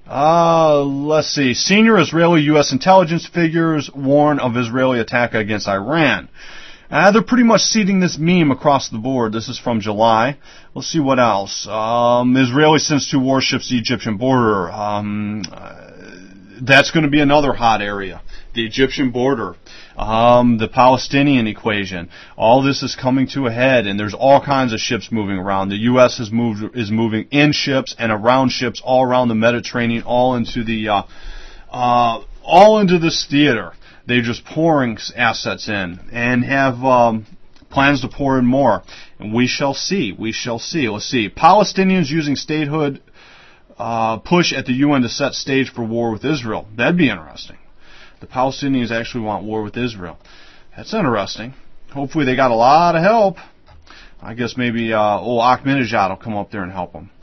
Speaker 1: Uh, let's see. Senior Israeli U S intelligence figures warn of Israeli attack against Iran. Uh, they're pretty much seeding this meme across the board. This is from July. Let's see what else. Um, Israeli sends two warships to the Egyptian border. Um, uh, that's going to be another hot area. The Egyptian border. Um, the Palestinian equation. All this is coming to a head, and there's all kinds of ships moving around. The U S has moved, is moving in ships and around ships all around the Mediterranean, all into the, uh, uh, all into this theater. They're just pouring assets in and have um, plans to pour in more. And we shall see. We shall see. Let's see. Palestinians using statehood uh, push at the U N to set stage for war with Israel. That'd be interesting. The Palestinians actually want war with Israel. That's interesting. Hopefully they got a lot of help. I guess maybe uh, old Ahmadinejad will come up there and help them.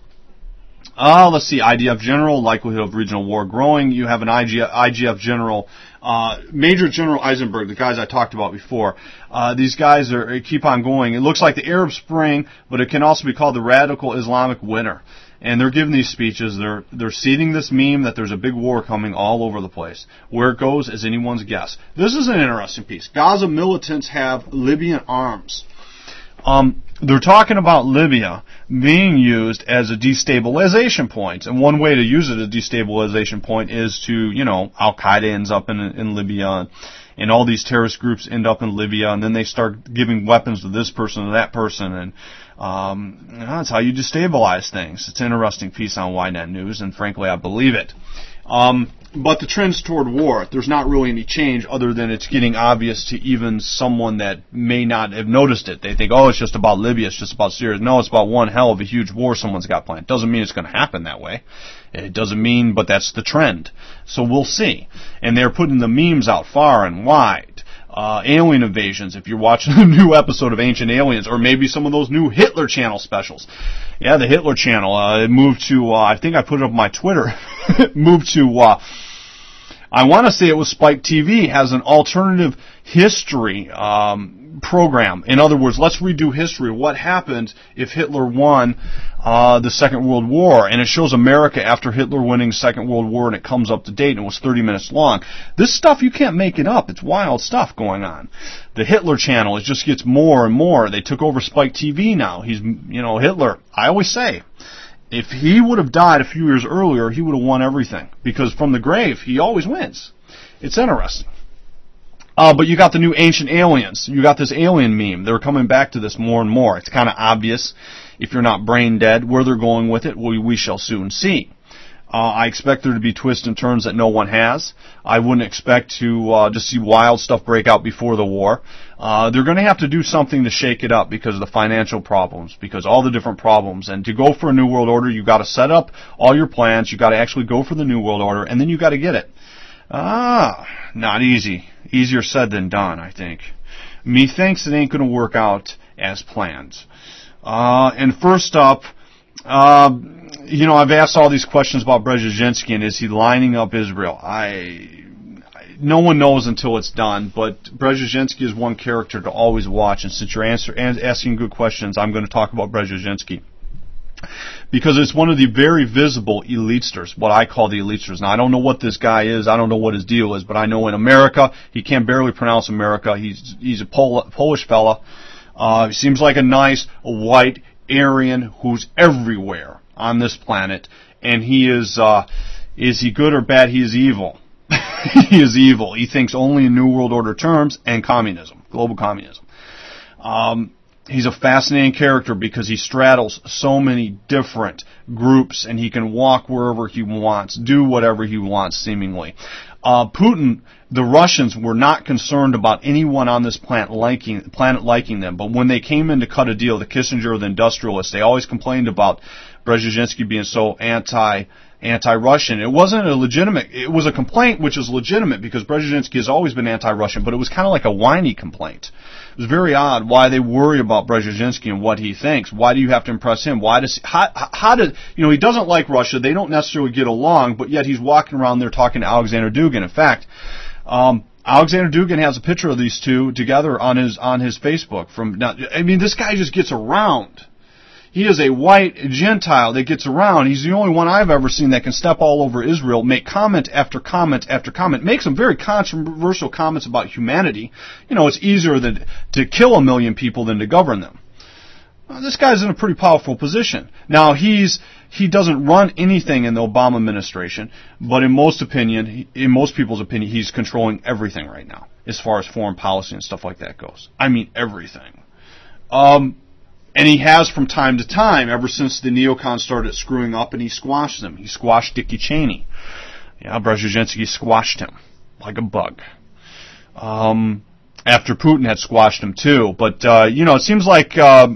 Speaker 1: Uh, let's see. I D F general, likelihood of regional war growing. You have an I G F, I G F general, uh, Major General Eisenberg, the guys I talked about before. Uh, these guys are keep on going. It looks like the Arab Spring, but it can also be called the radical Islamic winter. And they're giving these speeches. They're they're seeding this meme that there's a big war coming all over the place. Where it goes is anyone's guess. This is an interesting piece. Gaza militants have Libyan arms. Um, they're talking about Libya being used as a destabilization point. And one way to use it as a destabilization point is to, you know, Al-Qaeda ends up in, in Libya, and all these terrorist groups end up in Libya, and then they start giving weapons to this person or that person, and um, you know, that's how you destabilize things. It's an interesting piece on Y net News, and frankly, I believe it. Um, but the trends toward war, there's not really any change other than it's getting obvious to even someone that may not have noticed it. They think, oh, it's just about Libya, it's just about Syria. No, it's about one hell of a huge war someone's got planned. Doesn't mean it's going to happen that way. It doesn't mean, but that's the trend. So we'll see. And they're putting the memes out far and wide. Uh, alien invasions, if you're watching a new episode of Ancient Aliens, or maybe some of those new Hitler Channel specials. Yeah, the Hitler Channel, uh, it moved to, uh, I think I put it up on my Twitter, it moved to, uh, I want to say it was Spike T V, has an alternative history um, program. In other words, let's redo history. What happened if Hitler won uh, the Second World War? And it shows America after Hitler winning the Second World War, and it comes up to date, and it was thirty minutes long. This stuff, you can't make it up. It's wild stuff going on. The Hitler Channel, it just gets more and more. They took over Spike T V now. He's, you know, Hitler. I always say, if he would have died a few years earlier, he would have won everything. Because from the grave, he always wins. It's interesting. Uh, but you got the new Ancient Aliens. You got this alien meme. They're coming back to this more and more. It's kind of obvious, if you're not brain dead, where they're going with it. We, we shall soon see. Uh, I expect there to be twists and turns that no one has. I wouldn't expect to uh, just see wild stuff break out before the war. Uh, they're going to have to do something to shake it up because of the financial problems, because all the different problems. And to go for a New World Order, you got to set up all your plans. You got to actually go for the New World Order, and then you got to get it. Ah, not easy. Easier said than done, I think. Methinks it ain't going to work out as planned. Uh, and first up, uh, you know, I've asked all these questions about Brzezinski, and is he lining up Israel? I, I no one knows until it's done, but Brzezinski is one character to always watch, and since you're answer, asking good questions, I'm going to talk about Brzezinski. Because it's one of the very visible elitesters, what I call the elitesters. Now, I don't know what this guy is, I don't know what his deal is, but I know in America, he can barely pronounce America, he's he's a Pol- Polish fella, uh, he seems like a nice, white Aryan who's everywhere on this planet, and he is, uh, is he good or bad? He is evil. He is evil. He thinks only in New World Order terms and communism, global communism. Um, he's a fascinating character because he straddles so many different groups and he can walk wherever he wants, do whatever he wants, seemingly. Uh, Putin, the Russians were not concerned about anyone on this planet liking, planet liking them, but when they came in to cut a deal, the Kissinger, the industrialists, they always complained about Brzezinski being so anti anti-Russian. It wasn't a legitimate, it was a complaint which is legitimate because Brzezinski has always been anti-Russian, but it was kind of like a whiny complaint. It was very odd why they worry about Brzezinski and what he thinks. Why do you have to impress him? Why does, how, how did, you know, he doesn't like Russia, they don't necessarily get along, but yet he's walking around there talking to Alexander Dugin. In fact, um, Alexander Dugin has a picture of these two together on his, on his Facebook from, now, I mean, this guy just gets around. He is a white Gentile that gets around. He's the only one I've ever seen that can step all over Israel, make comment after comment after comment, make some very controversial comments about humanity. You know, it's easier than, to kill a million people than to govern them. Well, this guy's in a pretty powerful position. Now, he's he doesn't run anything in the Obama administration, but in most opinion, in most people's opinion, he's controlling everything right now, as far as foreign policy and stuff like that goes. I mean, everything. Um... And he has from time to time, ever since the neocons started screwing up, and he squashed them. He squashed Dickie Cheney. Yeah, Brzezinski squashed him like a bug. Um, after Putin had squashed him too. But, uh, you know, it seems like uh,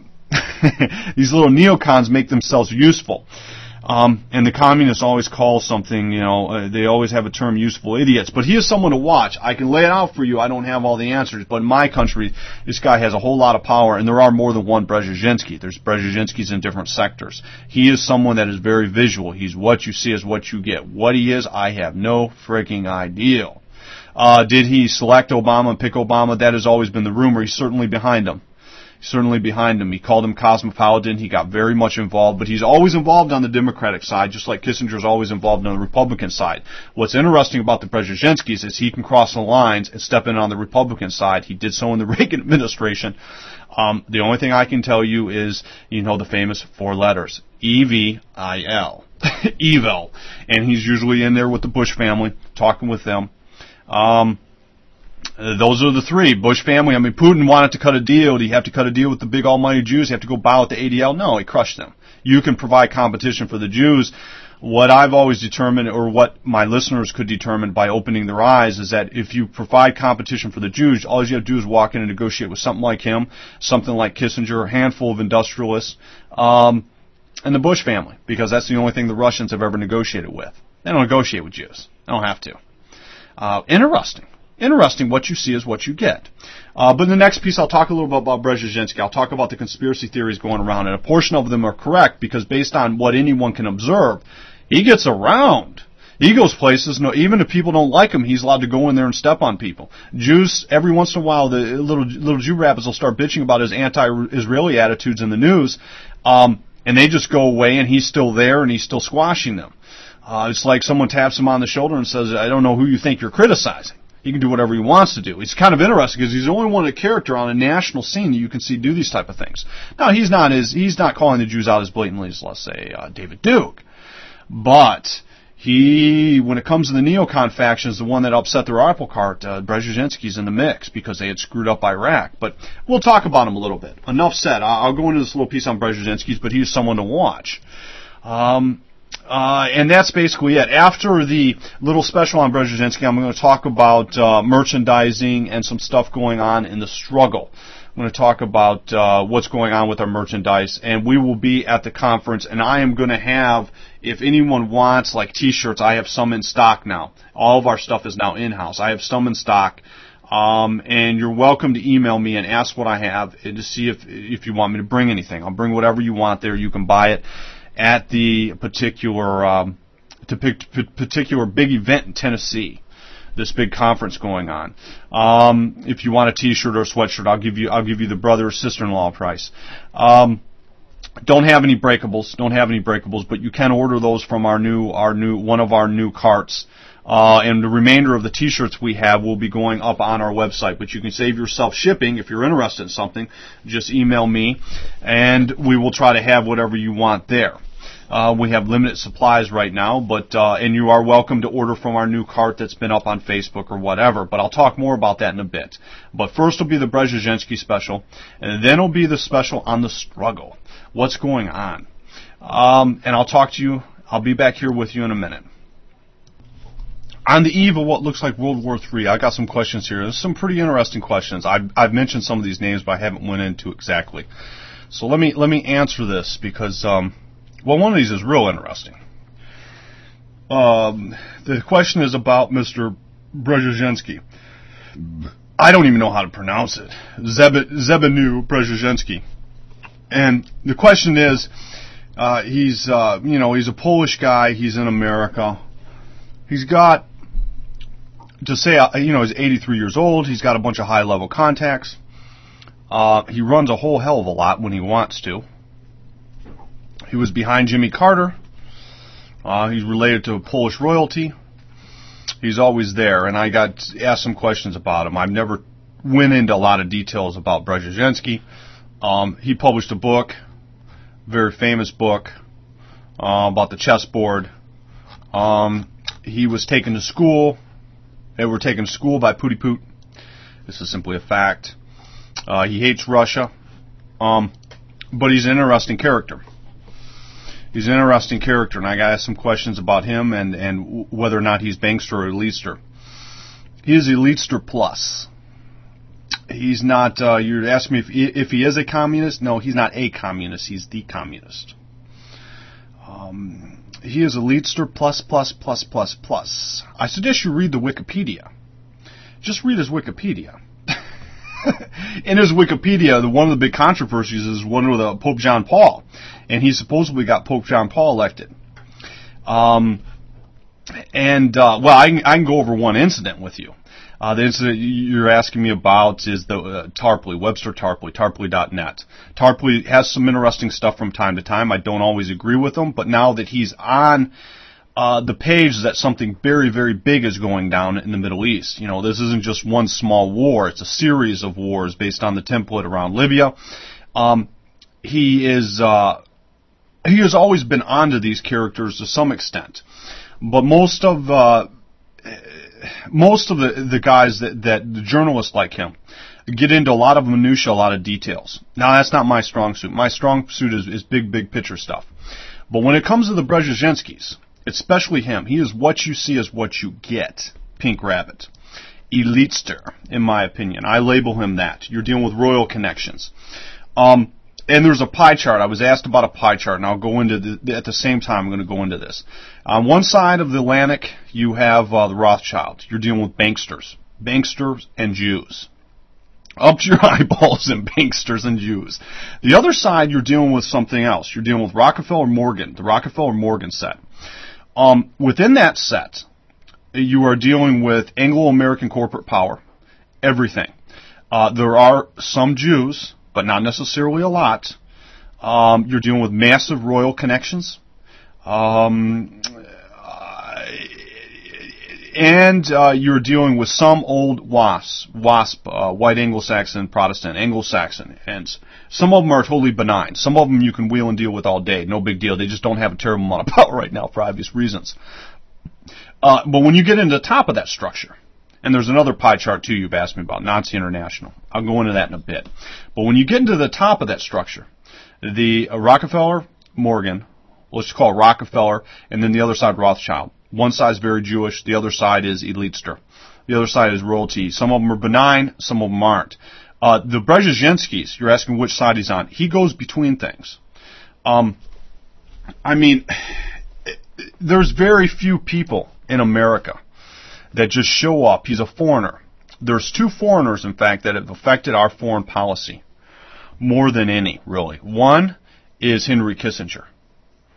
Speaker 1: these little neocons make themselves useful. Um, and the communists always call something, you know, uh, they always have a term, useful idiots. But he is someone to watch. I can lay it out for you. I don't have all the answers. But in my country, this guy has a whole lot of power. And there are more than one Brzezinski. There's Brzezinskis in different sectors. He is someone that is very visual. He's what you see is what you get. What he is, I have no freaking idea. Uh, did he select Obama and pick Obama? That has always been the rumor. He's certainly behind him. Certainly behind him. He called him cosmopolitan. He got very much involved, but he's always involved on the Democratic side, just like Kissinger's always involved on the Republican side. What's interesting about the Brzezinskis is he can cross the lines and step in on the Republican side. He did so in the Reagan administration. Um, the only thing I can tell you is, you know, the famous four letters. E V I L. Evil. And he's usually in there with the Bush family, talking with them. Um... Uh, those are the three. Bush family. I mean, Putin wanted to cut a deal. Did he have to cut a deal with the big almighty Jews? He have to go bow at the A D L? No, he crushed them. You can provide competition for the Jews. What I've always determined, or what my listeners could determine by opening their eyes, is that if you provide competition for the Jews, all you have to do is walk in and negotiate with something like him, something like Kissinger, a handful of industrialists, um, and the Bush family, because that's the only thing the Russians have ever negotiated with. They don't negotiate with Jews. They don't have to. Uh, interesting. Interesting. What you see is what you get. Uh, but in the next piece, I'll talk a little bit about Brzezinski. I'll talk about the conspiracy theories going around, and a portion of them are correct because based on what anyone can observe, he gets around. He goes places, no, even if people don't like him, he's allowed to go in there and step on people. Jews, every once in a while, the little little Jew rabbis will start bitching about his anti-Israeli attitudes in the news, um, and they just go away, and he's still there, and he's still squashing them. Uh, it's like someone taps him on the shoulder and says, I don't know who you think you're criticizing. He can do whatever he wants to do. It's kind of interesting because he's the only one, a character on a national scene that you can see do these type of things. Now, he's not as, he's not calling the Jews out as blatantly as, let's say, uh, David Duke. But he, when it comes to the neocon faction, is the one that upset their apple cart. Uh, Brzezinski's in the mix because they had screwed up Iraq. But we'll talk about him a little bit. Enough said. I'll go into this little piece on Brzezinski's, but he's someone to watch. Um... Uh, and that's basically it. After the little special on Brzezinski, I'm going to talk about uh, merchandising and some stuff going on in the struggle. I'm going to talk about uh, what's going on with our merchandise, and we will be at the conference, and I am going to have, if anyone wants, like T-shirts, I have some in stock now. All of our stuff is now in-house. I have some in stock. Um, and you're welcome to email me and ask what I have to see if if you want me to bring anything. I'll bring whatever you want there. You can buy it at the particular um, to pick, particular big event in Tennessee this big conference going on. Um, if you want a T-shirt or a sweatshirt, I'll give you I'll give you the brother or sister-in-law price. Um, don't have any breakables. Don't have any breakables, but you can order those from our new our new one of our new carts. Uh, and the remainder of the T-shirts we have will be going up on our website. But you can save yourself shipping if you're interested in something. Just email me, and we will try to have whatever you want there. Uh, we have limited supplies right now, but uh, and you are welcome to order from our new cart that's been up on Facebook or whatever. But I'll talk more about that in a bit. But first will be the Brzezinski special, and then will be the special on the struggle. What's going on? Um, and I'll talk to you. I'll be back here with you in a minute. On the eve of what looks like World War Three, I got some questions here. There's some pretty interesting questions. I've, I've mentioned some of these names, but I haven't went into exactly. So let me let me answer this because, um, well, one of these is real interesting. Um, the question is about Mister Brzezinski. I don't even know how to pronounce it. Zeb- Zbigniew Brzezinski. And the question is, uh, he's uh, you know he's a Polish guy. He's in America. He's got, to say, you know, he's eighty-three years old. He's got a bunch of high-level contacts. Uh, he runs a whole hell of a lot when he wants to. He was behind Jimmy Carter. Uh, he's related to Polish royalty. He's always there, and I got asked some questions about him. I've never went into a lot of details about Brzezinski. Um, he published a book, very famous book, uh, about the chessboard. Um... He was taken to school. They were taken to school by Pooty-Poot. This is simply a fact. Uh, he hates Russia. Um, but he's an interesting character. He's an interesting character, and I got to ask some questions about him and, and whether or not he's bankster or elitester. He is elitester plus. He's not, uh, you're asking me if he, if he is a communist? No, he's not a communist. He's the communist. Um... He is elitester plus, plus, plus, plus, plus. I suggest you read the Wikipedia. Just read his Wikipedia. In his Wikipedia, the, one of the big controversies is one with uh, Pope John Paul. And he supposedly got Pope John Paul elected. Um, and, uh, well, I can, I can go over one incident with you. Uh, the incident you're asking me about is the uh, Tarpley, Webster Tarpley, Tarpley dot net. Tarpley has some interesting stuff from time to time. I don't always agree with him, but now that he's on uh, the page that something very, very big is going down in the Middle East. You know, this isn't just one small war. It's a series of wars based on the template around Libya. Um, he is, uh, he has always been onto these characters to some extent. But most of, uh, most of the, the guys that, that, the journalists like him, get into a lot of minutia, a lot of details. Now, that's not my strong suit. My strong suit is, is big, big picture stuff. But when it comes to the Brzezinskis, especially him, he is what you see is what you get. Pink Rabbit. Elitester, in my opinion. I label him that. You're dealing with royal connections. Um, and there's a pie chart. I was asked about a pie chart, and I'll go into the, at the same time I'm going to go into this. On one side of the Atlantic, you have uh, the Rothschilds. You're dealing with banksters. Banksters and Jews. Up to your eyeballs in banksters and Jews. The other side, you're dealing with something else. You're dealing with Rockefeller Morgan, the Rockefeller Morgan set. Um, within that set, you are dealing with Anglo-American corporate power. Everything. Uh, there are some Jews, but not necessarily a lot. Um, you're dealing with massive royal connections. Um, and uh, you're dealing with some old WASP, WASP, uh, white Anglo-Saxon, Protestant, Anglo-Saxon, and some of them are totally benign. Some of them you can wheel and deal with all day, no big deal. They just don't have a terrible amount of power right now for obvious reasons. Uh, but when you get into the top of that structure, and there's another pie chart too you've asked me about, Nazi International. I'll go into that in a bit. But when you get into the top of that structure, the uh, Rockefeller, Morgan, let's call it Rockefeller, and then the other side Rothschild. One side is very Jewish, the other side is elitester. The other side is royalty. Some of them are benign, some of them aren't. Uh, the Brzezinskis, you're asking which side he's on. He goes between things. Um, I mean, there's very few people in America that just show up. He's a foreigner. There's two foreigners, in fact, that have affected our foreign policy more than any, really. One is Henry Kissinger.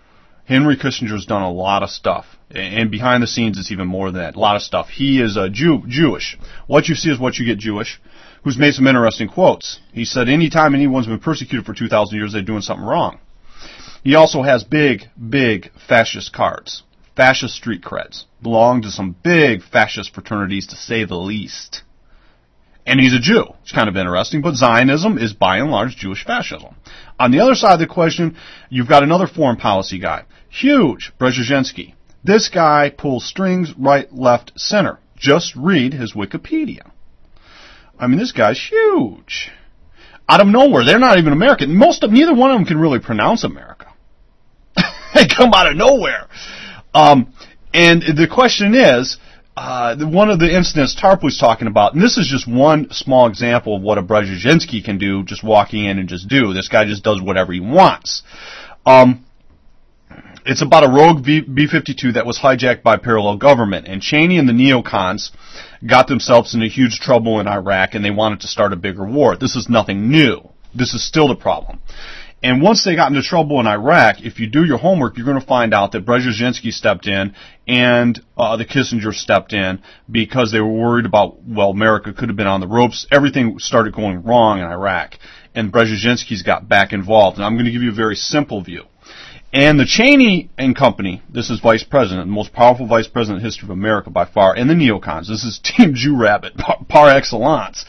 Speaker 1: Henry Kissinger's done a lot of stuff. And behind the scenes, it's even more than that. A lot of stuff. He is a Jew, Jewish. What you see is what you get Jewish. Who's made some interesting quotes. He said, anytime anyone's been persecuted for two thousand years, they're doing something wrong. He also has big, big fascist cards. Fascist street creds. Belong to some big fascist fraternities, to say the least. And he's a Jew. It's kind of interesting, but Zionism is by and large Jewish fascism. On the other side of the question, you've got another foreign policy guy. Huge, Brzezinski. This guy pulls strings right, left, center. Just read his Wikipedia. I mean, this guy's huge. Out of nowhere. They're not even American. Most of, neither one of them can really pronounce America. They come out of nowhere. Um, and the question is, uh, one of the incidents Tarpley's talking about, and this is just one small example of what a Brzezinski can do, just walking in and just do. This guy just does whatever he wants. Um, It's about a rogue B fifty-two that was hijacked by parallel government, and Cheney and the neocons got themselves into huge trouble in Iraq, and they wanted to start a bigger war. This is nothing new. This is still the problem. And once they got into trouble in Iraq, if you do your homework, you're going to find out that Brzezinski stepped in and uh, the Kissinger stepped in because they were worried about, well, America could have been on the ropes. Everything started going wrong in Iraq, and Brzezinski's got back involved. And I'm going to give you a very simple view. And the Cheney and company, this is vice president, the most powerful vice president in the history of America by far, and the neocons, this is Team Jew Rabbit par, par excellence.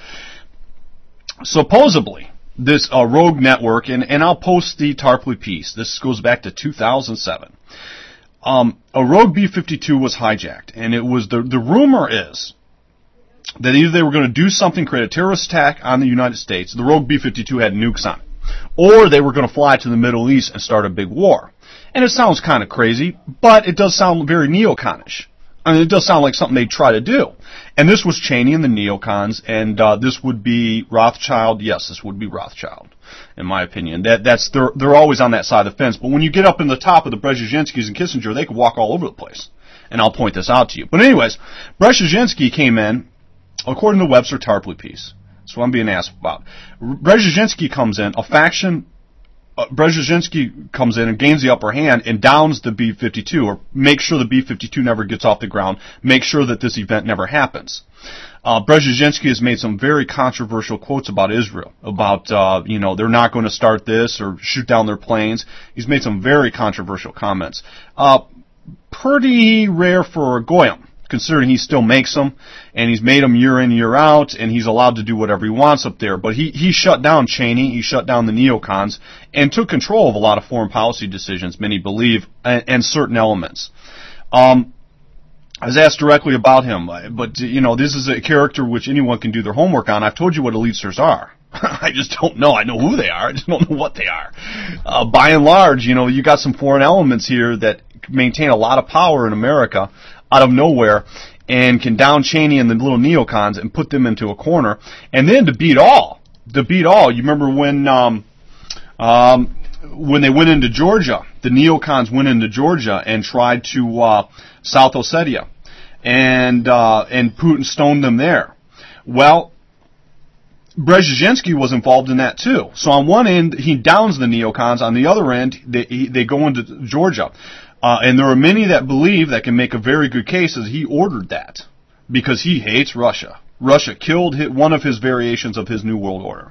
Speaker 1: Supposedly, this uh, rogue network, and, and I'll post the Tarpley piece, this goes back to two thousand seven, um, a rogue B fifty-two was hijacked, and it was, the, the rumor is that either they were going to do something, create a terrorist attack on the United States, the rogue B fifty-two had nukes on it, or they were going to fly to the Middle East and start a big war. And it sounds kind of crazy, but it does sound very neoconish. I mean, it does sound like something they'd try to do. And this was Cheney and the neocons, and uh, this would be Rothschild. Yes, this would be Rothschild, in my opinion. That that's they're they're always on that side of the fence. But when you get up in the top of the Brzezinskis and Kissinger, they could walk all over the place. And I'll point this out to you. But anyways, Brzezinski came in, according to the Webster Tarpley piece. That's what I'm being asked about. Brzezinski comes in, a faction. Uh, Brzezinski comes in and gains the upper hand and downs the B fifty-two, or makes sure the B fifty-two never gets off the ground, makes sure that this event never happens. Uh, Brzezinski has made some very controversial quotes about Israel, about, uh, you know, they're not going to start this or shoot down their planes. He's made some very controversial comments. Uh, pretty rare for a Goyim, considering he still makes them, and he's made them year in, year out, and he's allowed to do whatever he wants up there. But he, he shut down Cheney, he shut down the neocons, and took control of a lot of foreign policy decisions, many believe, and, and certain elements. Um, I was asked directly about him, but, you know, this is a character which anyone can do their homework on. I've told you what elitesters are. I just don't know. I know who they are. I just don't know what they are. Uh, by and large, you know, you got some foreign elements here that maintain a lot of power in America out of nowhere, and can down Cheney and the little neocons and put them into a corner. And then to beat all, to beat all, you remember when um, um, when they went into Georgia, the neocons went into Georgia and tried to uh, South Ossetia, and uh, and Putin stoned them there. Well, Brzezinski was involved in that too. So on one end, he downs the neocons. On the other end, they he, they go into Georgia. Uh, and there are many that believe, that can make a very good case, that he ordered that because he hates Russia. Russia killed his, one of his variations of his New World Order,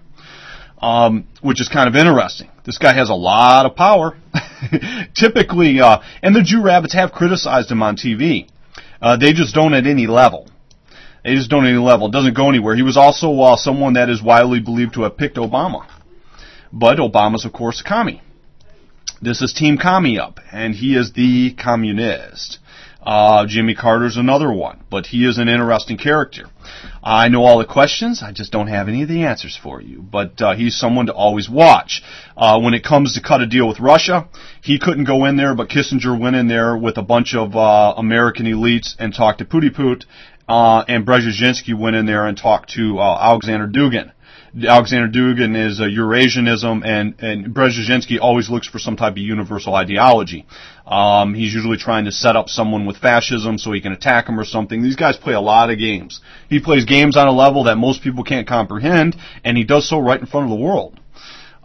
Speaker 1: um, which is kind of interesting. This guy has a lot of power. Typically, uh, and the Jew Rabbits have criticized him on T V. Uh, they just don't at any level. They just don't at any level. It doesn't go anywhere. He was also uh, someone that is widely believed to have picked Obama. But Obama's, of course, a commie. This is Team Commie Up, and he is the communist. Uh, Jimmy Carter's another one, but he is an interesting character. I know all the questions, I just don't have any of the answers for you, but uh, he's someone to always watch. Uh, when it comes to cut a deal with Russia, he couldn't go in there, but Kissinger went in there with a bunch of uh, American elites and talked to Putiput, uh, and Brzezinski went in there and talked to uh, Alexander Dugin. Alexander Dugin is a Eurasianism, and, and Brzezinski always looks for some type of universal ideology. Um, he's usually trying to set up someone with fascism so he can attack him or something. These guys play a lot of games. He plays games on a level that most people can't comprehend, and he does so right in front of the world.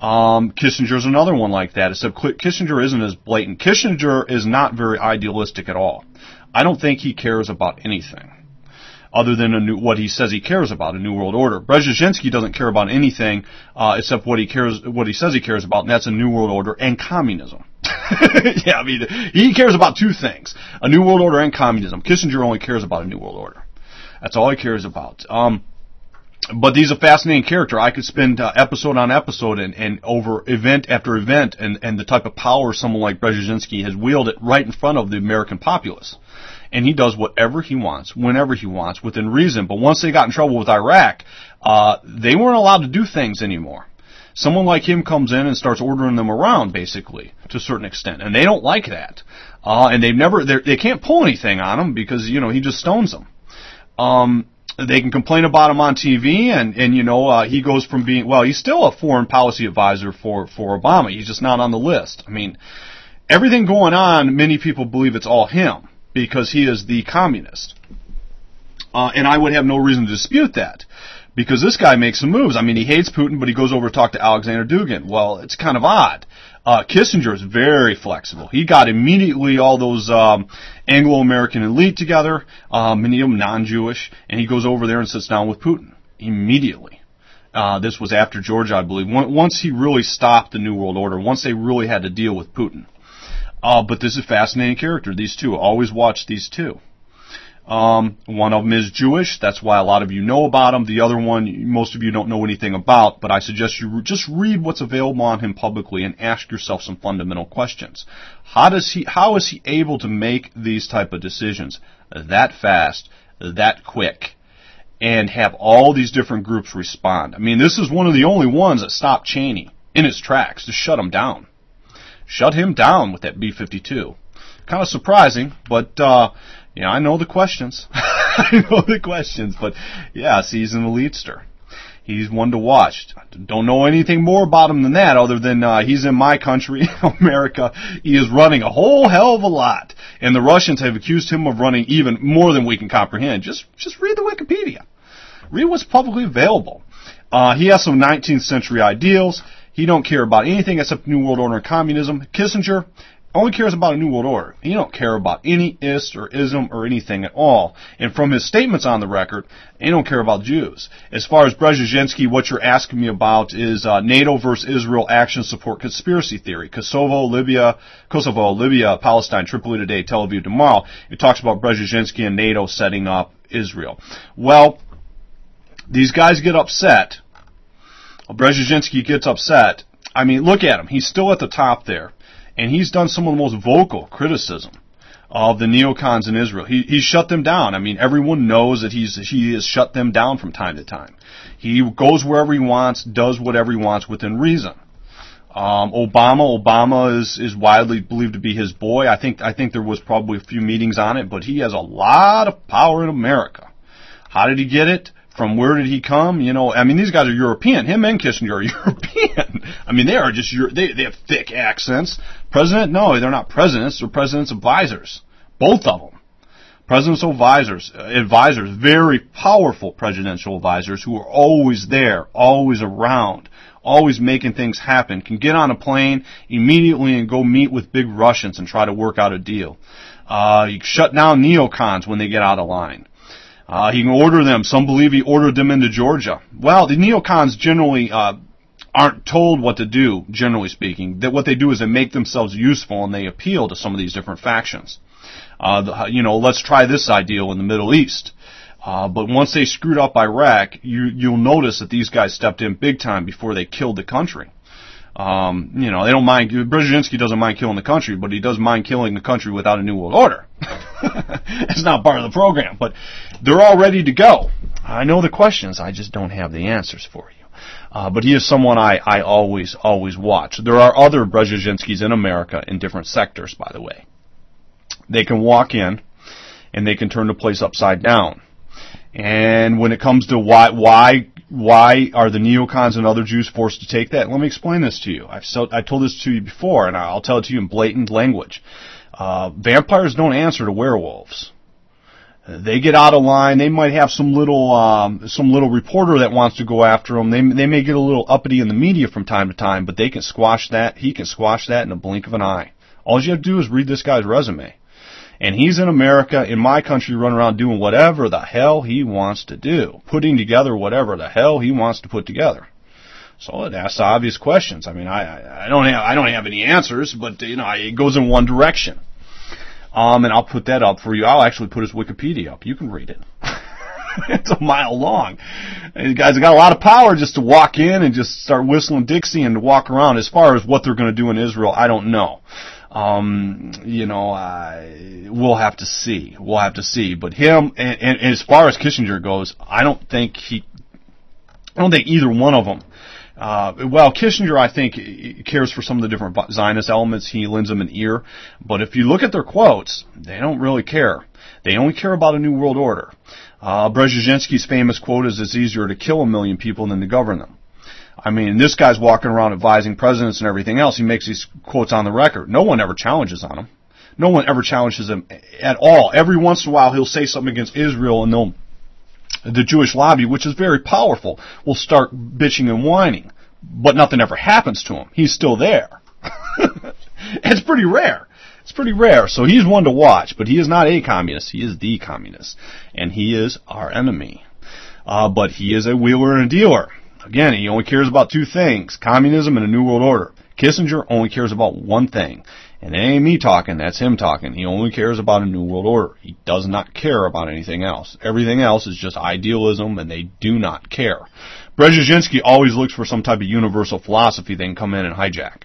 Speaker 1: Um, Kissinger's another one like that, except Kissinger isn't as blatant. Kissinger is not very idealistic at all. I don't think he cares about anything other than a new, what he says he cares about, a new world order. Brzezinski doesn't care about anything uh, except what he cares, what he says he cares about, and that's a new world order and communism. Yeah, I mean, he cares about two things: a new world order and communism. Kissinger only cares about a new world order. That's all he cares about. Um, but he's a fascinating character. I could spend uh, episode on episode and, and over event after event, and, and the type of power someone like Brzezinski has wielded right in front of the American populace. And he does whatever he wants, whenever he wants, within reason. But once they got in trouble with Iraq, uh, they weren't allowed to do things anymore. Someone like him comes in and starts ordering them around, basically, to a certain extent. And they don't like that. Uh, and they've never, they can't pull anything on him because, you know, he just stones them. Um, they can complain about him on T V, and, and you know, uh, he goes from being, well, he's still a foreign policy advisor for, for Obama. He's just not on the list. I mean, everything going on, many people believe it's all him, because he is the communist. Uh, and I would have no reason to dispute that, because this guy makes some moves. I mean, he hates Putin, but he goes over to talk to Alexander Dugin. Well, it's kind of odd. Uh, Kissinger is very flexible. He got immediately all those um, Anglo-American elite together, uh, many of them non-Jewish, and he goes over there and sits down with Putin immediately. Uh, this was after Georgia, I believe. Once he really stopped the New World Order, once they really had to deal with Putin. Uh, but this is a fascinating character, these two. Always watch these two. Um, one of them is Jewish. That's why a lot of you know about him. The other one, most of you don't know anything about, but I suggest you just read what's available on him publicly and ask yourself some fundamental questions. How does he, how is he able to make these type of decisions that fast, that quick, and have all these different groups respond? I mean, this is one of the only ones that stopped Cheney in his tracks, to shut him down. Shut him down with that B fifty-two. Kind of surprising, but, uh, yeah, I know the questions. I know the questions, but, yeah, see, he's an elitester. He's one to watch. Don't know anything more about him than that, other than uh, he's in my country, America. He is running a whole hell of a lot, and the Russians have accused him of running even more than we can comprehend. Just, just read the Wikipedia. Read what's publicly available. Uh, he has some nineteenth century ideals. He don't care about anything except New World Order and communism. Kissinger only cares about a New World Order. He don't care about any ist or ism or anything at all. And from his statements on the record, he don't care about Jews. As far as Brzezinski, what you're asking me about is uh, NATO versus Israel action support conspiracy theory. Kosovo, Libya, Kosovo, Libya, Palestine, Tripoli today, Tel Aviv tomorrow. It talks about Brzezinski and NATO setting up Israel. Well, these guys get upset. Brzezinski gets upset. I mean, look at him. He's still at the top there. And he's done some of the most vocal criticism of the neocons in Israel. He he's shut them down. I mean, everyone knows that he's he has shut them down from time to time. He goes wherever he wants, does whatever he wants within reason. Um, Obama, Obama is is widely believed to be his boy. I think I think there was probably a few meetings on it, but he has a lot of power in America. How did he get it? From where did he come? You know, I mean, these guys are European. Him and Kissinger are European. I mean, they are just, they, they have thick accents. President? No, they're not presidents. They're president's advisors. Both of them. President's advisors, advisors, very powerful presidential advisors who are always there, always around, always making things happen. Can get on a plane immediately and go meet with big Russians and try to work out a deal. Uh, you shut down neocons when they get out of line. Uh, he can order them. Some believe he ordered them into Georgia. Well, the neocons generally uh, aren't told what to do, generally speaking. That what they do is they make themselves useful and they appeal to some of these different factions. Uh, the, you know, let's try this ideal in the Middle East. Uh, but once they screwed up Iraq, you, you'll notice that these guys stepped in big time before they killed the country. Um, you know, they don't mind, Brzezinski doesn't mind killing the country, but he does mind killing the country without a New World Order. It's not part of the program, but they're all ready to go. I know the questions, I just don't have the answers for you. Uh, but he is someone I, I always, always watch. There are other Brzezinskis in America in different sectors, by the way. They can walk in, and they can turn the place upside down. And when it comes to why, why, why are the neocons and other Jews forced to take that? Let me explain this to you. I've so, I told this to you before, and I'll tell it to you in blatant language. Uh, vampires don't answer to werewolves. They get out of line. They might have some little um, some little reporter that wants to go after them. They they may get a little uppity in the media from time to time, but they can squash that. He can squash that in a blink of an eye. All you have to do is read this guy's resume. And he's in America, in my country, running around doing whatever the hell he wants to do, putting together whatever the hell he wants to put together. So it asks obvious questions. I mean, I I don't have I don't have any answers, but you know, it goes in one direction. Um, and I'll put that up for you. I'll actually put his Wikipedia up. You can read it. It's a mile long. And the guys have got a lot of power just to walk in and just start whistling Dixie and to walk around. As far as what they're going to do in Israel, I don't know. Um, you know, uh, we'll have to see. We'll have to see. But him, and, and, and as far as Kissinger goes, I don't think he, I don't think either one of them. Uh, well, Kissinger, I think, cares for some of the different Zionist elements. He lends them an ear. But if you look at their quotes, they don't really care. They only care about a new world order. Uh, Brzezinski's famous quote is, it's easier to kill a million people than to govern them. I mean, this guy's walking around advising presidents and everything else. He makes these quotes on the record. No one ever challenges on him. No one ever challenges him at all. Every once in a while, he'll say something against Israel, and they'll the Jewish lobby, which is very powerful, will start bitching and whining. But nothing ever happens to him. He's still there. It's pretty rare. It's pretty rare. So he's one to watch, but he is not a communist. He is the communist. And he is our enemy. Uh, but he is a wheeler and a dealer. Again, he only cares about two things, communism and a new world order. Kissinger only cares about one thing. And it ain't me talking, that's him talking. He only cares about a new world order. He does not care about anything else. Everything else is just idealism, and they do not care. Brzezinski always looks for some type of universal philosophy they can come in and hijack.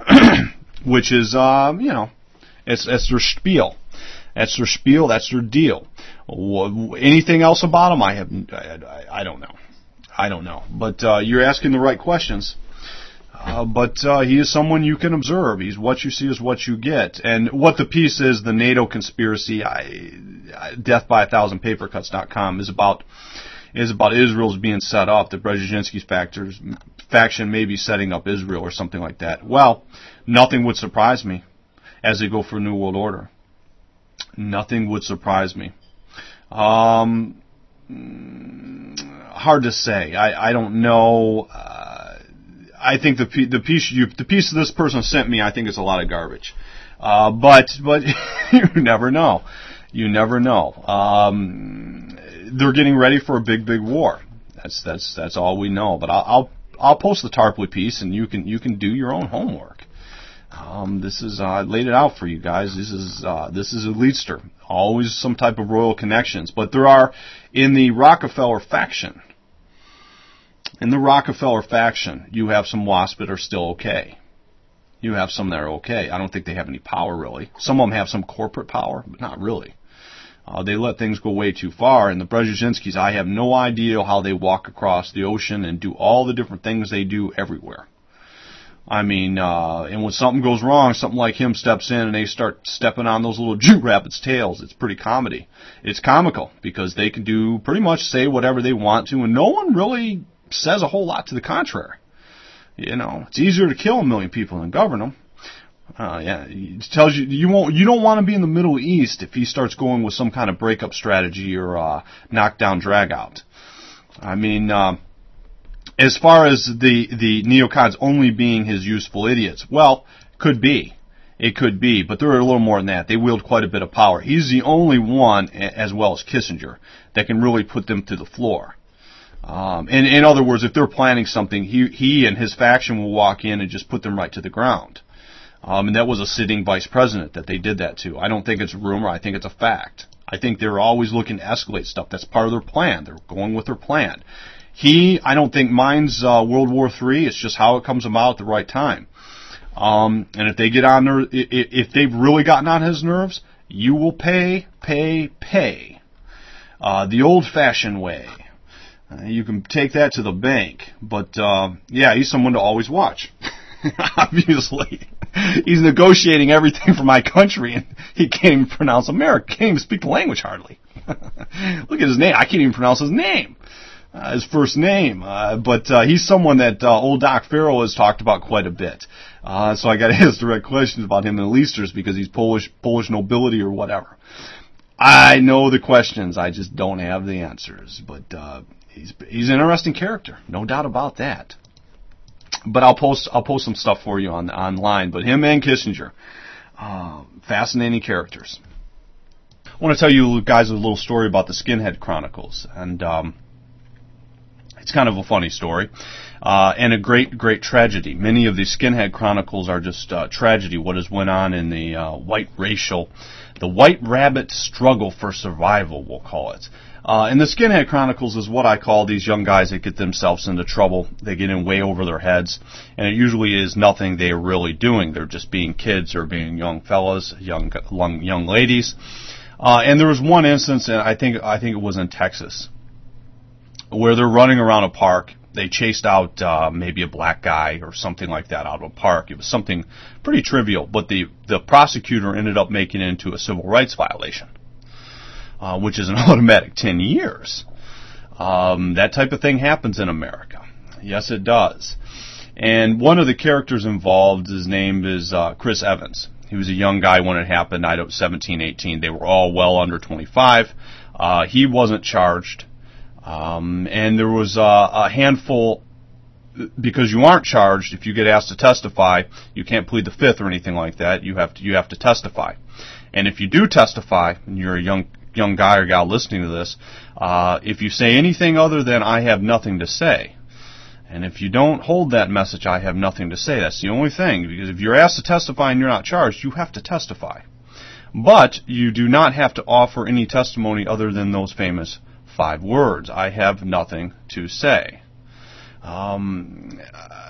Speaker 1: Which is, um, you know, it's, that's their spiel. That's their spiel, that's their deal. Anything else about them, I have, I, I, I don't know. I don't know. But uh, you're asking the right questions. Uh, but uh, he is someone you can observe. He's what you see is what you get. And what the piece is, the NATO conspiracy, I, death by a thousand paper cuts dot com is about is about Israel's being set up. That Brzezinski's factors, faction may be setting up Israel or something like that. Well, nothing would surprise me as they go for a new world order. Nothing would surprise me. Um, hard to say. I, I don't know. Uh, I think the the piece you, the piece this person sent me, I think it's a lot of garbage. Uh, but but you never know. You never know. Um, they're getting ready for a big big war. That's that's that's all we know. But I'll I'll, I'll post the Tarpley piece, and you can you can do your own homework. Um, this is uh, I laid it out for you guys. This is uh, this is Elitester. Always some type of royal connections, but there are in the Rockefeller faction. In the Rockefeller faction, you have some WASP that are still okay. You have some that are okay. I don't think they have any power, really. Some of them have some corporate power, but not really. Uh, they let things go way too far. And the Brzezinskis, I have no idea how they walk across the ocean and do all the different things they do everywhere. I mean, uh, and when something goes wrong, something like him steps in and they start stepping on those little Jew rabbits' tails. It's pretty comedy. It's comical because they can do pretty much say whatever they want to, and no one really says a whole lot to the contrary. You know, it's easier to kill a million people than govern them. Uh, yeah, it tells you you won't you don't want to be in the Middle East if he starts going with some kind of breakup strategy or uh, knockdown drag out. I mean, uh, as far as the the neocons only being his useful idiots, well, could be. It could be, but there are a little more than that. They wield quite a bit of power. He's the only one, as well as Kissinger, that can really put them to the floor. Um, in, in other words, if they're planning something, he, he and his faction will walk in and just put them right to the ground. Um, and that was a sitting vice president that they did that to. I don't think it's a rumor. I think it's a fact. I think they're always looking to escalate stuff. That's part of their plan. They're going with their plan. He, I don't think minds uh, World War Three. It's just how it comes about at the right time. Um, and if they get on their, if they've really gotten on his nerves, you will pay, pay, pay. Uh, the old-fashioned way. Uh, you can take that to the bank, but uh, yeah, he's someone to always watch. Obviously, he's negotiating everything for my country, and he can't even pronounce America. Can't even speak the language hardly. Look at his name. I can't even pronounce his name, uh, his first name. Uh, but uh, he's someone that uh, old Doc Farrell has talked about quite a bit. Uh, so I got to ask direct questions about him in Elisters because he's Polish, Polish nobility or whatever. I know the questions. I just don't have the answers. But uh, he's he's an interesting character, no doubt about that. But I'll post I'll post some stuff for you on online. But him and Kissinger, uh, fascinating characters. I want to tell you guys a little story about the Skinhead Chronicles, and um, it's kind of a funny story, uh, and a great, great tragedy. Many of the Skinhead Chronicles are just uh, tragedy, what has went on in the uh, white racial, the white rabbit struggle for survival, we'll call it. Uh, and the Skinhead Chronicles is what I call these young guys that get themselves into trouble. They get in way over their heads, and it usually is nothing they're really doing. They're just being kids or being young fellas, young young, young ladies. Uh, and there was one instance, and I think I think it was in Texas, where they're running around a park. They chased out uh, maybe a black guy or something like that out of a park. It was something pretty trivial, but the, the prosecutor ended up making it into a civil rights violation, uh, which is an automatic ten years. Um, that type of thing happens in America. Yes, it does. And one of the characters involved, his name is uh, Chris Evans. He was a young guy when it happened. I don't seventeen, eighteen. They were all well under twenty-five. Uh, he wasn't charged. Um, and there was uh, a handful, because you aren't charged, if you get asked to testify, you can't plead the fifth or anything like that. You have to, you have to testify. And if you do testify, and you're a young, young guy or gal listening to this, uh, if you say anything other than I have nothing to say, and if you don't hold that message, I have nothing to say, that's the only thing. Because if you're asked to testify and you're not charged, you have to testify. But you do not have to offer any testimony other than those famous five words. I have nothing to say. Um,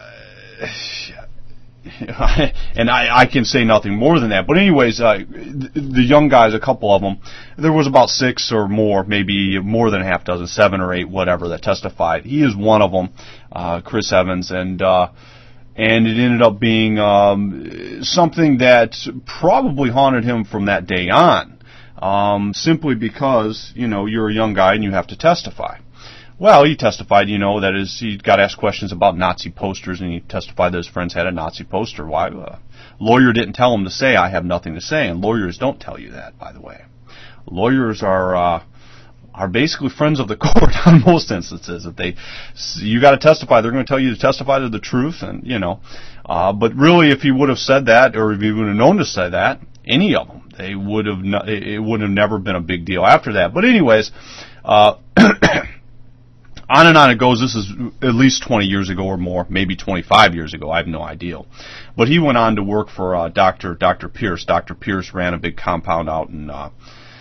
Speaker 1: and I, I can say nothing more than that. But anyways, uh, the, the young guys, a couple of them, there was about six or more, maybe more than a half dozen, seven or eight, whatever, that testified. He is one of them, uh, Chris Evans, and uh, and it ended up being um, something that probably haunted him from that day on, um, simply because, you know, you're a young guy and you have to testify. Well, he testified, you know, that is, he got asked questions about Nazi posters, and he testified that his friends had a Nazi poster. Why? Uh, lawyer didn't tell him to say, I have nothing to say, and lawyers don't tell you that, by the way. Lawyers are uh, are basically friends of the court on most instances. If they, you got to testify, they're going to tell you to testify to the truth, and, you know. Uh, but really, if he would have said that, or if he would have known to say that, any of them, they would have, no, it would have never been a big deal after that. But anyways, uh, on and on it goes. This is at least twenty years ago or more, maybe twenty-five years ago. I have no idea. But he went on to work for uh, Doctor Doctor Pierce. Doctor Pierce ran a big compound out in uh,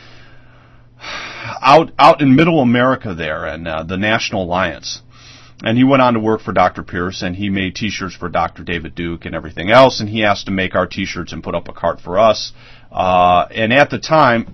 Speaker 1: out out in Middle America there, and uh, the National Alliance. And he went on to work for Doctor Pierce, and he made T-shirts for Doctor David Duke and everything else. And he asked to make our T-shirts and put up a cart for us. Uh, and at the time,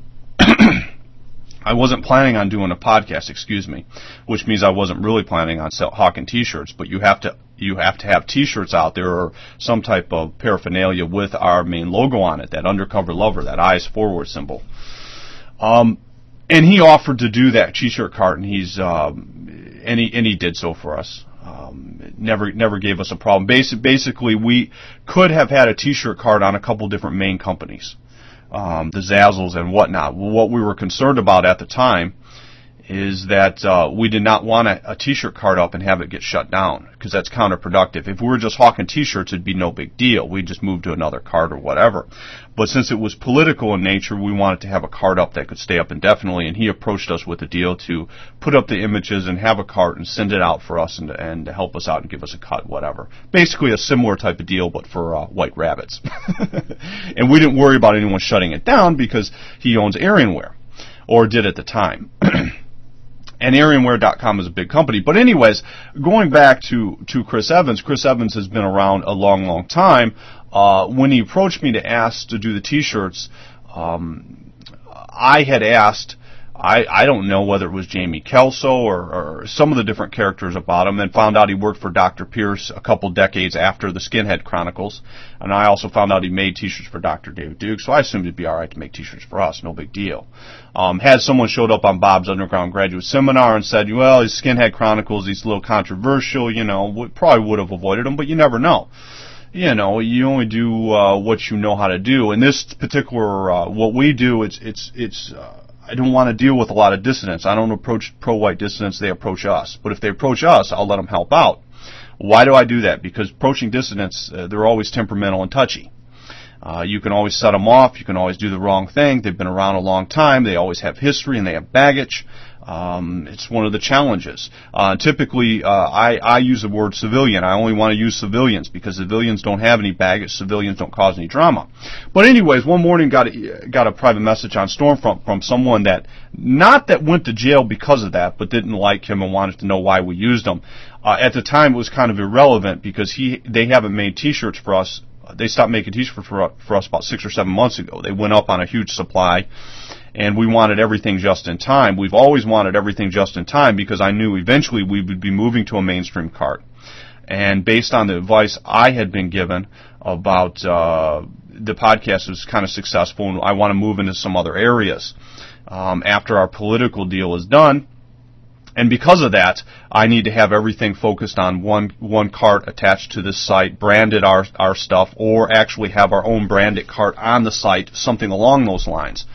Speaker 1: I wasn't planning on doing a podcast, excuse me, which means I wasn't really planning on sell, hawking T-shirts. But you have to you have to have T-shirts out there or some type of paraphernalia with our main logo on it, that undercover lover, that eyes forward symbol. Um, and he offered to do that T-shirt cart, and he's um, and he and he did so for us. Um, never never gave us a problem. Basi- basically, we could have had a T-shirt cart on a couple different main companies. Um, the Zazzles and whatnot. What we were concerned about at the time is that uh, we did not want a, a T-shirt cart up and have it get shut down, because that's counterproductive. If we were just hawking T-shirts, it'd be no big deal. We'd just move to another cart or whatever. But since it was political in nature, we wanted to have a cart up that could stay up indefinitely, and he approached us with a deal to put up the images and have a cart and send it out for us and, and help us out and give us a cut, whatever. Basically a similar type of deal, but for uh, white rabbits. And we didn't worry about anyone shutting it down because he owns Alienware, or did at the time. And Alienware dot com is a big company. But anyways, going back to, to Chris Evans, Chris Evans has been around a long, long time. Uh, when he approached me to ask to do the T-shirts, um, I had asked, I, I don't know whether it was Jamie Kelso or, or some of the different characters about him, and found out he worked for Doctor Pierce a couple decades after the Skinhead Chronicles. And I also found out he made T-shirts for Doctor David Duke, so I assumed it'd be all right to make T-shirts for us, no big deal. Um, had someone showed up on Bob's Underground Graduate Seminar and said, well, these Skinhead Chronicles, he's a little controversial, you know, we probably would have avoided them, but you never know. You know, you only do uh, what you know how to do. In this particular, uh, what we do, it's, it's, it's, uh, I don't want to deal with a lot of dissidents. I don't approach pro-white dissidents, they approach us. But if they approach us, I'll let them help out. Why do I do that? Because approaching dissidents, uh, they're always temperamental and touchy. Uh, you can always set them off. You can always do the wrong thing. They've been around a long time. They always have history and they have baggage. Um, it's one of the challenges. Uh, typically, uh, I, I use the word civilian. I only want to use civilians because civilians don't have any baggage. Civilians don't cause any drama. But anyways, one morning got a, got a private message on Stormfront from someone that, not that went to jail because of that, but didn't like him and wanted to know why we used him. Uh, at the time, it was kind of irrelevant because he they haven't made T-shirts for us. They stopped making T-shirts for, for us about six or seven months ago. They went up on a huge supply. And we wanted everything just in time. We've always wanted everything just in time because I knew eventually we would be moving to a mainstream cart. And based on the advice I had been given about uh, the podcast was kind of successful, and I want to move into some other areas um, after our political deal is done. And because of that, I need to have everything focused on one one cart attached to this site, branded our our stuff, or actually have our own branded cart on the site, something along those lines.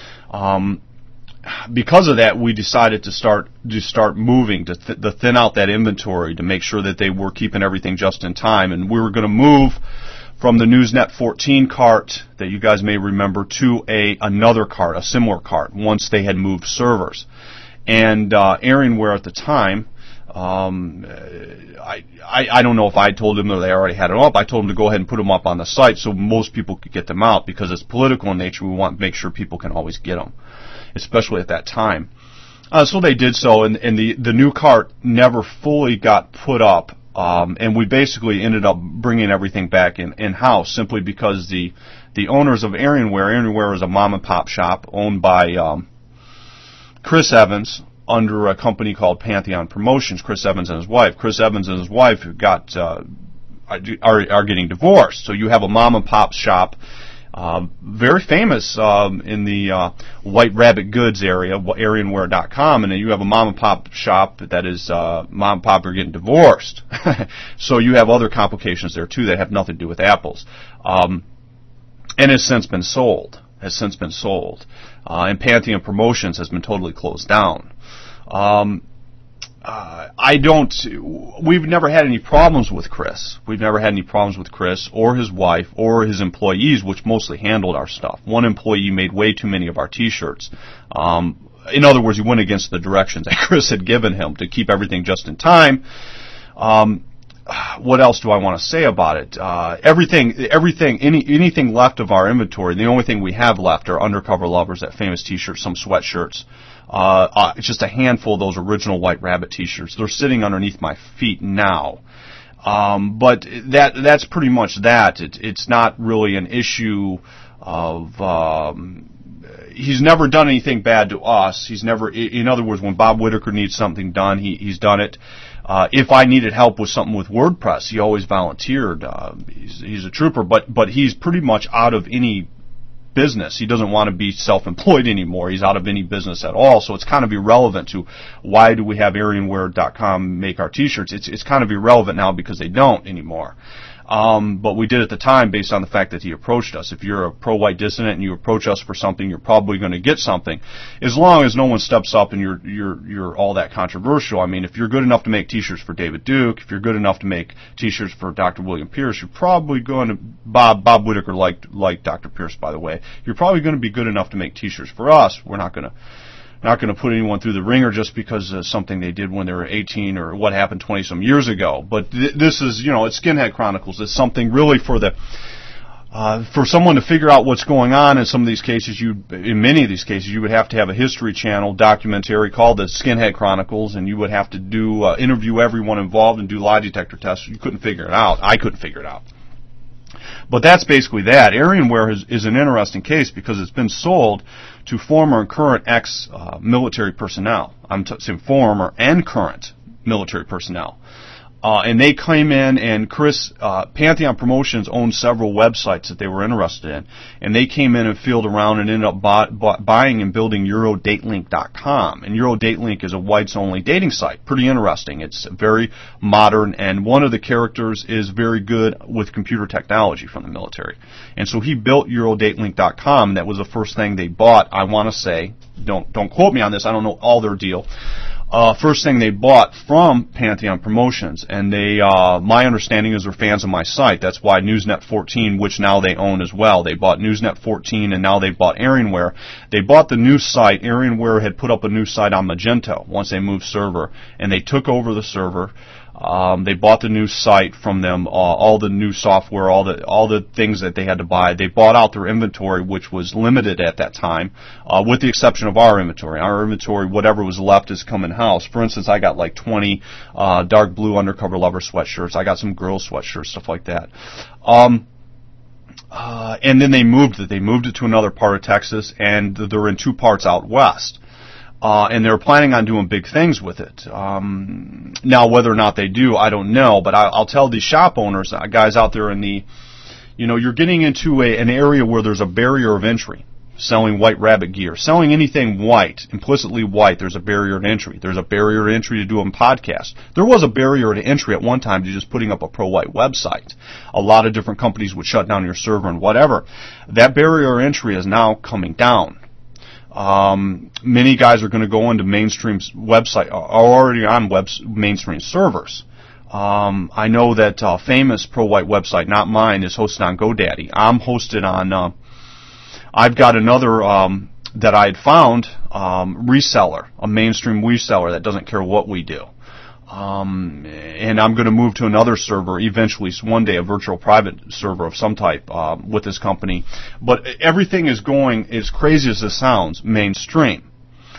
Speaker 1: Um, because of that, we decided to start to start moving to, th- to thin out that inventory to make sure that they were keeping everything just in time. And we were going to move from the Newsnet fourteen cart that you guys may remember to a another cart, a similar cart, once they had moved servers. And uh, Alienware at the time, um, I, I I don't know if I told them or they already had it up. I told them to go ahead and put them up on the site so most people could get them out because it's political in nature. We want to make sure people can always get them, especially at that time. Uh, so they did so, and, and the, the new cart never fully got put up, um, and we basically ended up bringing everything back in, in-house simply because the the owners of Alienware, Alienware is a mom-and-pop shop owned by um, Chris Evans, under a company called Pantheon Promotions, Chris Evans and his wife. Chris Evans and his wife got uh, are are getting divorced. So you have a mom and pop shop, uh, very famous um, in the uh, White Rabbit Goods area, Alienware dot com, and then you have a mom and pop shop that is uh, mom and pop are getting divorced. So you have other complications there too that have nothing to do with apples, um, and has since been sold. Has since been sold, uh, and Pantheon Promotions has been totally closed down. Um, uh, I don't, we've never had any problems with Chris. We've never had any problems with Chris or his wife or his employees, which mostly handled our stuff. One employee made way too many of our T-shirts. Um, in other words, he went against the directions that Chris had given him to keep everything just in time. Um, what else do I want to say about it? Uh, everything, everything, any, anything left of our inventory, the only thing we have left are Undercover Lovers, that famous T-shirt, some sweatshirts. Uh, uh, it's just a handful of those original White Rabbit T-shirts. They're sitting underneath my feet now. Um, but that, that's pretty much that. It, it's not really an issue of, um, he's never done anything bad to us. He's never, in other words, when Bob Whitaker needs something done, he, he's done it. Uh, if I needed help with something with WordPress, he always volunteered. Uh, he's, he's a trooper, but, but he's pretty much out of any business. He doesn't want to be self-employed anymore. He's out of any business at all. So it's kind of irrelevant to why do we have Alienware dot com make our T-shirts. It's, it's kind of irrelevant now because they don't anymore. Um, but we did at the time based on the fact that he approached us. If you're a pro-white dissident and you approach us for something, you're probably going to get something, as long as no one steps up and you're you're you're all that controversial. I mean, if you're good enough to make T-shirts for David Duke, if you're good enough to make T-shirts for Doctor William Pierce, you're probably going to Bob Bob Whitaker liked liked Doctor Pierce, by the way. You're probably going to be good enough to make T-shirts for us. We're not going to. Not going to put anyone through the ringer just because of something they did when they were eighteen or what happened twenty some years ago. But th- this is, you know, it's Skinhead Chronicles. It's something really for the uh, for someone to figure out what's going on. In some of these cases, you in many of these cases, you would have to have a History Channel documentary called the Skinhead Chronicles, and you would have to do uh, interview everyone involved and do lie detector tests. You couldn't figure it out. I couldn't figure it out. But that's basically that. Alienware is, is an interesting case because it's been sold to former and current ex-military uh, personnel. I'm t- saying former and current military personnel. Uh, and they came in, and Chris, uh, Pantheon Promotions owned several websites that they were interested in, and they came in and fielded around and ended up bought, bought, buying and building Euro Date Link dot com. And Euro Date Link is a whites-only dating site. Pretty interesting. It's very modern, and one of the characters is very good with computer technology from the military. And so he built Euro Date Link dot com, and that was the first thing they bought, I want to say. Don't, don't quote me on this. I don't know all their deal. Uh, first thing they bought from Pantheon Promotions, and they, uh, my understanding is they're fans of my site. That's why Newsnet fourteen, which now they own as well. They bought Newsnet fourteen, and now they bought Alienware. They bought the new site. Alienware had put up a new site on Magento once they moved server, and they took over the server. Um, they bought the new site from them, uh, all the new software, all the all the things that they had to buy. They bought out their inventory, which was limited at that time, uh, with the exception of our inventory. Our inventory, whatever was left, has come in house. For instance, I got like twenty uh, dark blue undercover lover sweatshirts. I got some girl sweatshirts, stuff like that. Um, uh, and then they moved it. They moved it to another part of Texas, and they're in two parts out west. Uh, and they're planning on doing big things with it. Um, now, whether or not they do, I don't know. But I, I'll tell these shop owners, uh, guys out there in the, you know, you're getting into a, an area where there's a barrier of entry. Selling White Rabbit gear, selling anything white, implicitly white. There's a barrier to entry. There's a barrier to entry to do a podcast. There was a barrier to entry at one time to just putting up a pro-white website. A lot of different companies would shut down your server and whatever. That barrier to entry is now coming down. Um, many guys are going to go into mainstream website, are already on web, mainstream servers. Um, I know that uh, famous pro-white website, not mine, is hosted on GoDaddy. I'm hosted on, uh, I've got another um, that I had found, um, reseller, a mainstream reseller that doesn't care what we do. Um, and I'm going to move to another server eventually, one day, a virtual private server of some type uh, with this company. But everything is going, as crazy as this sounds, mainstream.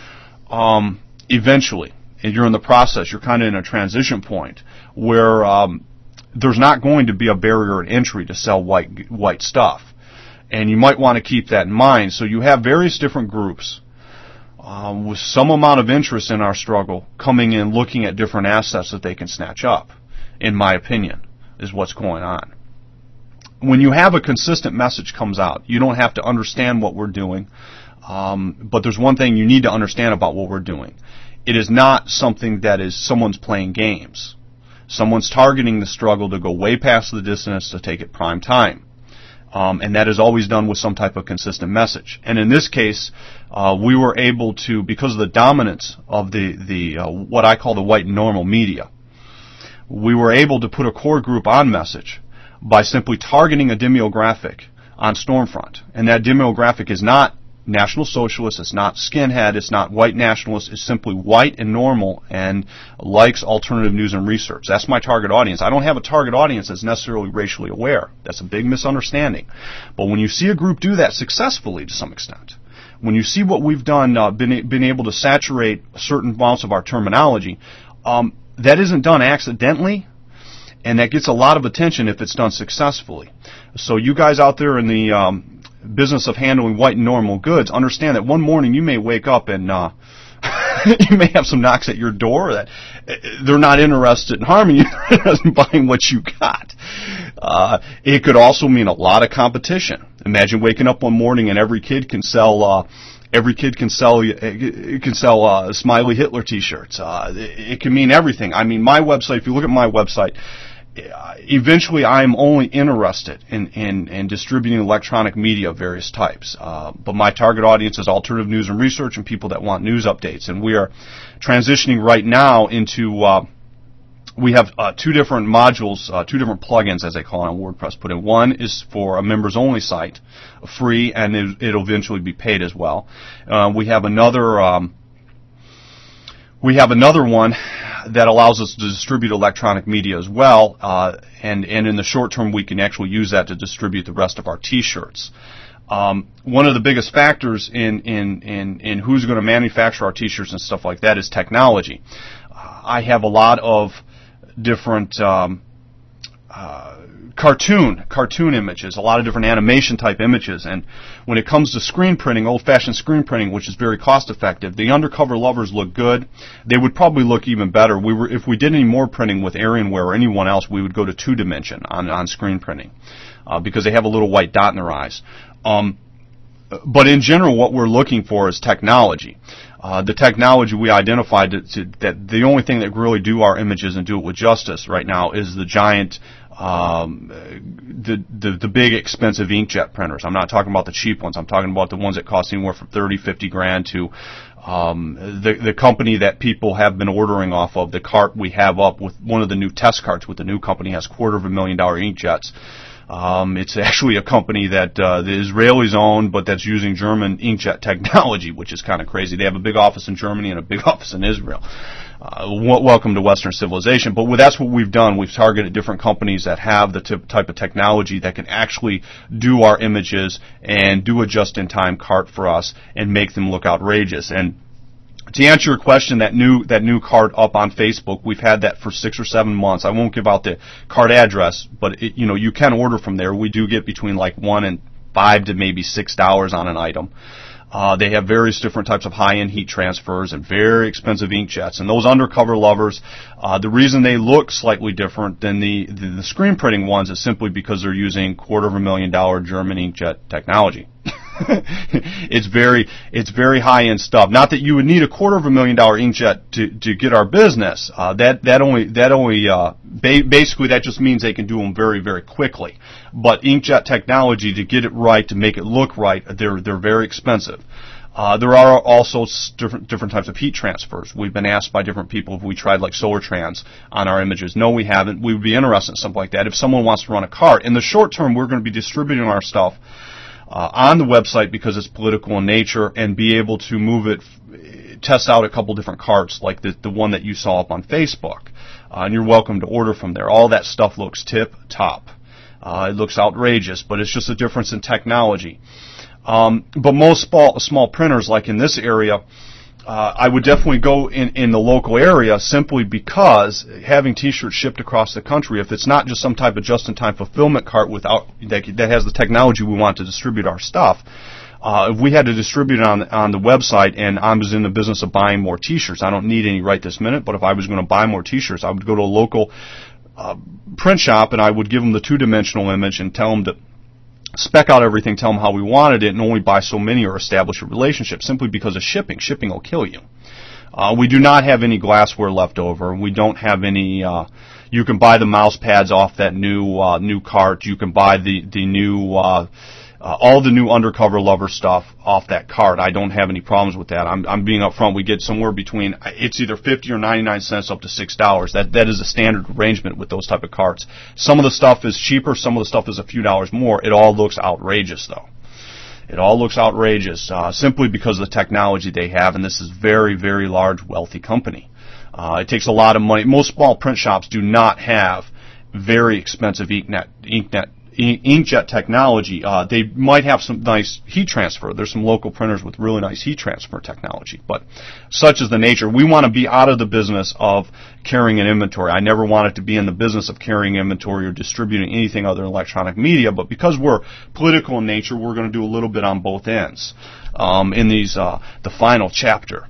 Speaker 1: Um, eventually, and you're in the process, you're kind of in a transition point where um, there's not going to be a barrier to entry to sell white white stuff. And you might want to keep that in mind. So you have various different groups Um, with some amount of interest in our struggle, coming in looking at different assets that they can snatch up, in my opinion, is what's going on. When you have a consistent message comes out, you don't have to understand what we're doing, um, but there's one thing you need to understand about what we're doing. It is not something that is someone's playing games. Someone's targeting the struggle to go way past the distance to take it prime time. Um, and that is always done with some type of consistent message. And in this case, uh, we were able to, because of the dominance of the, the uh, what I call the white normal media, we were able to put a core group on message by simply targeting a demographic on Stormfront. And that demographic is not National Socialist, it's not skinhead, it's not white nationalist, it's simply white and normal and likes alternative news and research. That's my target audience. I don't have a target audience that's necessarily racially aware. That's a big misunderstanding. But when you see a group do that successfully to some extent, when you see what we've done, uh, been, been able to saturate certain amounts of our terminology, um, that isn't done accidentally, and that gets a lot of attention if it's done successfully. So you guys out there in the um, business of handling white and normal goods, understand that one morning you may wake up and uh, you may have some knocks at your door that they're not interested in harming you, they're interested in buying what you got. Uh, it could also mean a lot of competition. Imagine waking up one morning and every kid can sell uh, every kid can sell it can sell uh, smiley Hitler T-shirts. Uh, it, it can mean everything. I mean, my website. If you look at my website, eventually I'm only interested in, in, in distributing electronic media of various types. Uh, but my target audience is alternative news and research and people that want news updates. And we are transitioning right now into, uh, we have uh, two different modules, uh, two different plugins, as they call it on WordPress, put in. One is for a members-only site, free, and it, it'll eventually be paid as well. Uh, we have another... Um, We have another one that allows us to distribute electronic media as well, uh, and, and in the short term we can actually use that to distribute the rest of our T-shirts. Um, one of the biggest factors in, in, in, in who's going to manufacture our T-shirts and stuff like that is technology. Uh, I have a lot of different um, uh, cartoon, cartoon images, a lot of different animation type images. And when it comes to screen printing, old-fashioned screen printing, which is very cost-effective, the undercover lovers look good. They would probably look even better. We were, if we did any more printing with Alienware or anyone else, we would go to two-dimension on, on screen printing uh, because they have a little white dot in their eyes. Um, but in general, what we're looking for is technology. Uh, the technology we identified to, to, that the only thing that really do our images and do it with justice right now is the giant, um, the, the the big expensive inkjet printers. I'm not talking about the cheap ones. I'm talking about the ones that cost anywhere from thirty, fifty grand to um, the the company that people have been ordering off of. The cart we have up with one of the new test carts with the new company has quarter of a million dollar inkjets. Um, it's actually a company that uh, the Israelis own, but that's using German inkjet technology, which is kind of crazy. They have a big office in Germany and a big office in Israel. Uh, w- welcome to Western civilization. But that's what we've done. We've targeted different companies that have the t- type of technology that can actually do our images and do a just-in-time cart for us and make them look outrageous. And to answer your question, that new that new cart up on Facebook, we've had that for six or seven months. I won't give out the cart address, but it, you know you can order from there. We do get between like one and five to maybe six dollars on an item. Uh, they have various different types of high-end heat transfers and very expensive inkjets. And those undercover lovers, uh, the reason they look slightly different than the, the the screen printing ones is simply because they're using quarter of a million dollar German inkjet technology. It's very, it's very high-end stuff. Not that you would need a quarter of a million dollar inkjet to, to get our business. Uh, that, that only, that only, uh, ba- basically that just means they can do them very, very quickly. But inkjet technology, to get it right, to make it look right, they're, they're very expensive. Uh, there are also different, different types of heat transfers. We've been asked by different people if we tried like solar trans on our images. No, we haven't. We would be interested in something like that. If someone wants to run a cart, in the short term, we're going to be distributing our stuff Uh, on the website because it's political in nature, and be able to move it, test out a couple different carts like the, the one that you saw up on Facebook. Uh, and you're welcome to order from there. All that stuff looks tip-top. Uh, it looks outrageous, but it's just a difference in technology. Um, but most small, small printers, like in this area, Uh, I would definitely go in, in the local area simply because having T-shirts shipped across the country, if it's not just some type of just-in-time fulfillment cart without that, that has the technology we want to distribute our stuff, uh, if we had to distribute it on, on the website and I was in the business of buying more T-shirts, I don't need any right this minute, but if I was going to buy more T-shirts, I would go to a local uh, print shop and I would give them the two-dimensional image and tell them to spec out everything, tell them how we wanted it, and only buy so many or establish a relationship simply because of shipping. Shipping will kill you. Uh, we do not have any glassware left over. We don't have any, uh, you can buy the mouse pads off that new, uh, new cart. You can buy the, the new, uh, uh, all the new undercover lover stuff off that cart. I don't have any problems with that. I'm, I'm being upfront. We get somewhere between, it's either fifty or ninety-nine cents up to six dollars. That, that is a standard arrangement with those type of carts. Some of the stuff is cheaper. Some of the stuff is a few dollars more. It all looks outrageous though. It all looks outrageous, uh, simply because of the technology they have, and this is very, very large, wealthy company. Uh, it takes a lot of money. Most small print shops do not have very expensive inknet, inknet, inkjet technology. Uh, they might have some nice heat transfer. There's some local printers with really nice heat transfer technology, but such is the nature. We want to be out of the business of carrying an inventory. I never wanted to be in the business of carrying inventory or distributing anything other than electronic media, but because we're political in nature, we're going to do a little bit on both ends um, in these uh, the final chapter.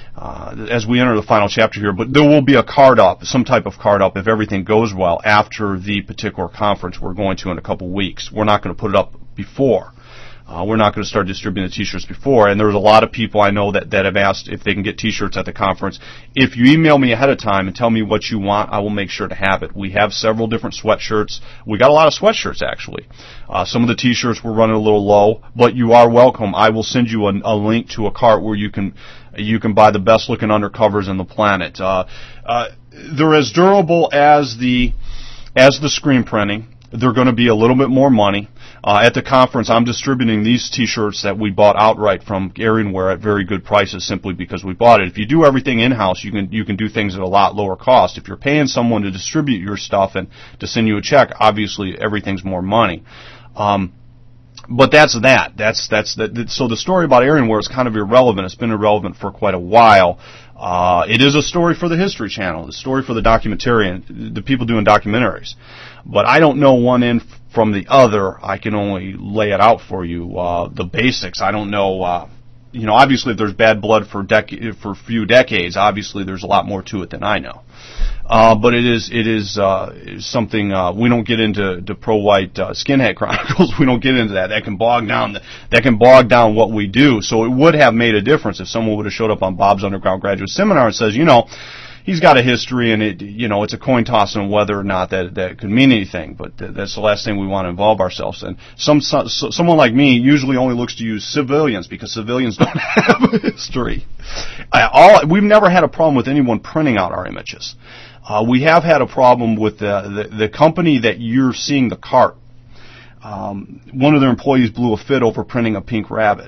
Speaker 1: Uh, as we enter the final chapter here, but there will be a card up, some type of card up if everything goes well after the particular conference we're going to in a couple weeks. We're not going to put it up before. Uh, we're not going to start distributing the T-shirts before, and there's a lot of people I know that, that have asked if they can get T-shirts at the conference. If you email me ahead of time and tell me what you want, I will make sure to have it. We have several different sweatshirts. We got a lot of sweatshirts, actually. Uh, some of the T-shirts we're running a little low, but you are welcome. I will send you a, a link to a cart where you can you can buy the best-looking undercovers in the planet. Uh, uh, they're as durable as the as the screen printing. They're going to be a little bit more money. Uh, at the conference, I'm distributing these T-shirts that we bought outright from Alienware at very good prices simply because we bought it. If you do everything in-house, you can you can do things at a lot lower cost. If you're paying someone to distribute your stuff and to send you a check, obviously everything's more money. Um, but that's that. That's that's that. So the story about Alienware is kind of irrelevant. It's been irrelevant for quite a while. Uh, it is a story for the History Channel, the story for the documentarian, the people doing documentaries. But I don't know one end from the other. I can only lay it out for you. Uh, the basics. I don't know. Uh, you know, obviously, if there's bad blood for dec- for a few decades, obviously there's a lot more to it than I know. Uh, but it is it is uh, something uh, we don't get into the pro-white uh, skinhead chronicles. We don't get into that. That can bog down the, that can bog down what we do. So it would have made a difference if someone would have showed up on Bob's Underground Graduate Seminar and says, you know, he's got a history, and it, you know, it's a coin toss on whether or not that that could mean anything. But th- that's the last thing we want to involve ourselves in. Some so, someone like me usually only looks to use civilians because civilians don't have a history. I, all we've never had a problem with anyone printing out our images. Uh, we have had a problem with the, the the company that you're seeing the cart. Um, one of their employees blew a fit over printing a pink rabbit.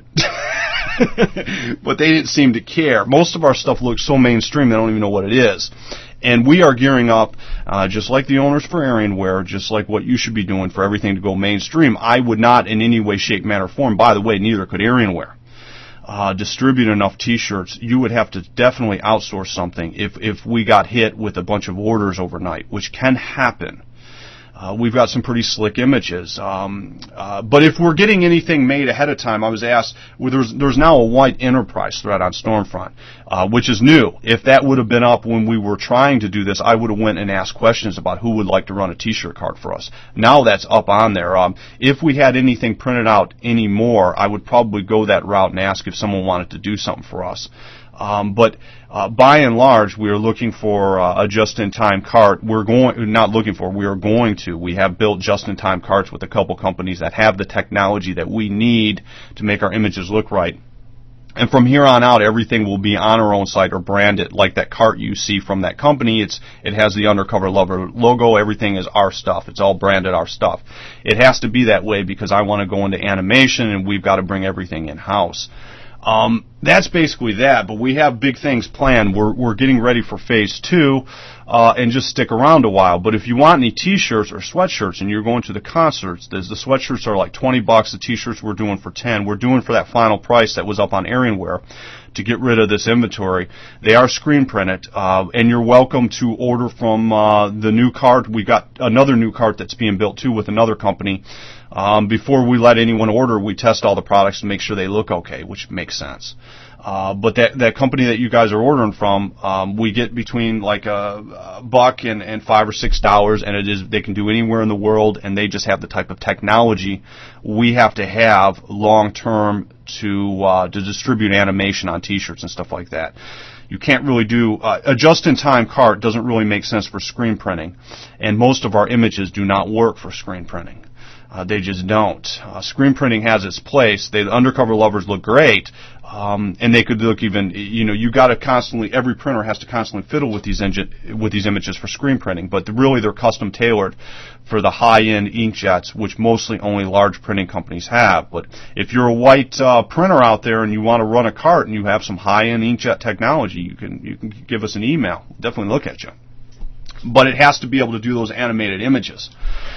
Speaker 1: But they didn't seem to care. Most of our stuff looks so mainstream they don't even know what it is. And we are gearing up, uh, just like the owners for Alienware, just like what you should be doing for everything to go mainstream. I would not in any way, shape, manner, or form, by the way, neither could Alienware, uh, distribute enough T-shirts. You would have to definitely outsource something if, if we got hit with a bunch of orders overnight, which can happen. Uh, we've got some pretty slick images. Um, uh, but if we're getting anything made ahead of time, I was asked, well, there's, there's now a white enterprise thread on Stormfront, uh, which is new. If that would have been up when we were trying to do this, I would have went and asked questions about who would like to run a T-shirt cart for us. Now that's up on there. Um, if we had anything printed out anymore, I would probably go that route and ask if someone wanted to do something for us. Um, but uh, by and large, we are looking for uh, a just-in-time cart. We're going not looking for. We are going to. We have built just-in-time carts with a couple companies that have the technology that we need to make our images look right. And from here on out, everything will be on our own site or branded like that cart you see from that company. It's it has the Undercover Lover logo. Everything is our stuff. It's all branded our stuff. It has to be that way because I want to go into animation, and we've got to bring everything in-house. Um, that's basically that, but we have big things planned. We're, we're getting ready for phase two, uh, and just stick around a while. But if you want any t-shirts or sweatshirts and you're going to the concerts, the sweatshirts are like twenty bucks. The t-shirts we're doing for ten. We're doing for that final price that was up on Alienware to get rid of this inventory. They are screen printed, uh, and you're welcome to order from, uh, the new cart. We've got another new cart that's being built too with another company. Um, before we let anyone order, we test all the products to make sure they look okay, which makes sense. Uh, but that, that company that you guys are ordering from, um, we get between like a, a buck and, and five or six dollars, and it is, they can do anywhere in the world, and they just have the type of technology we have to have long term to, uh, to distribute animation on t-shirts and stuff like that. You can't really do, uh, a just-in-time cart doesn't really make sense for screen printing, and most of our images do not work for screen printing. Uh, they just don't. Uh, screen printing has its place. They, the Undercover Lovers look great, um, and they could look even. You know, you got to constantly. Every printer has to constantly fiddle with these engine, with these images for screen printing. But really, they're custom tailored for the high-end inkjets, which mostly only large printing companies have. But if you're a white uh, printer out there and you want to run a cart and you have some high-end inkjet technology, you can you can give us an email. We'll definitely look at you. But it has to be able to do those animated images.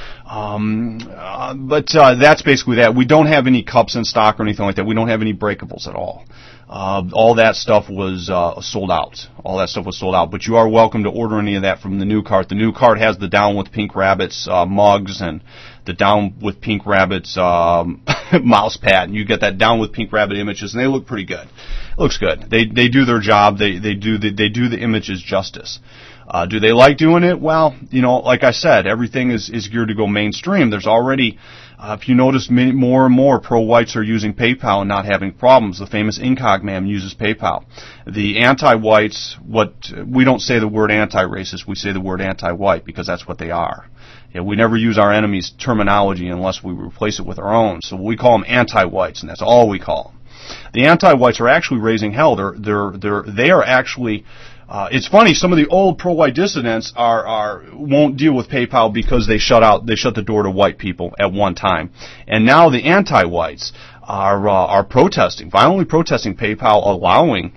Speaker 1: Um, uh, but uh, that's basically that. We don't have any cups in stock or anything like that. We don't have any breakables at all. Uh, all that stuff was uh, sold out. All that stuff was sold out. But you are welcome to order any of that from the new cart. The new cart has the Down with Pink Rabbits uh, mugs and the Down with Pink Rabbits um, mouse pad. And you get that Down with Pink Rabbit images, and they look pretty good. It looks good. They they do their job. They they do the, they do the images justice. Uh, do they like doing it? Well, you know, like I said, everything is, is geared to go mainstream. There's already, uh, if you notice, many, more and more pro-whites are using PayPal and not having problems. The famous Incog man uses PayPal. The anti-whites, what we don't say the word anti-racist, we say the word anti-white because that's what they are. Yeah, we never use our enemy's terminology unless we replace it with our own. So we call them anti-whites, and that's all we call them. The anti-whites are actually raising hell. They're they're they're they are actually. Uh, it's funny. Some of the old pro-white dissidents are, are won't deal with PayPal because they shut out they shut the door to white people at one time, and now the anti-whites are uh, are protesting, violently protesting PayPal allowing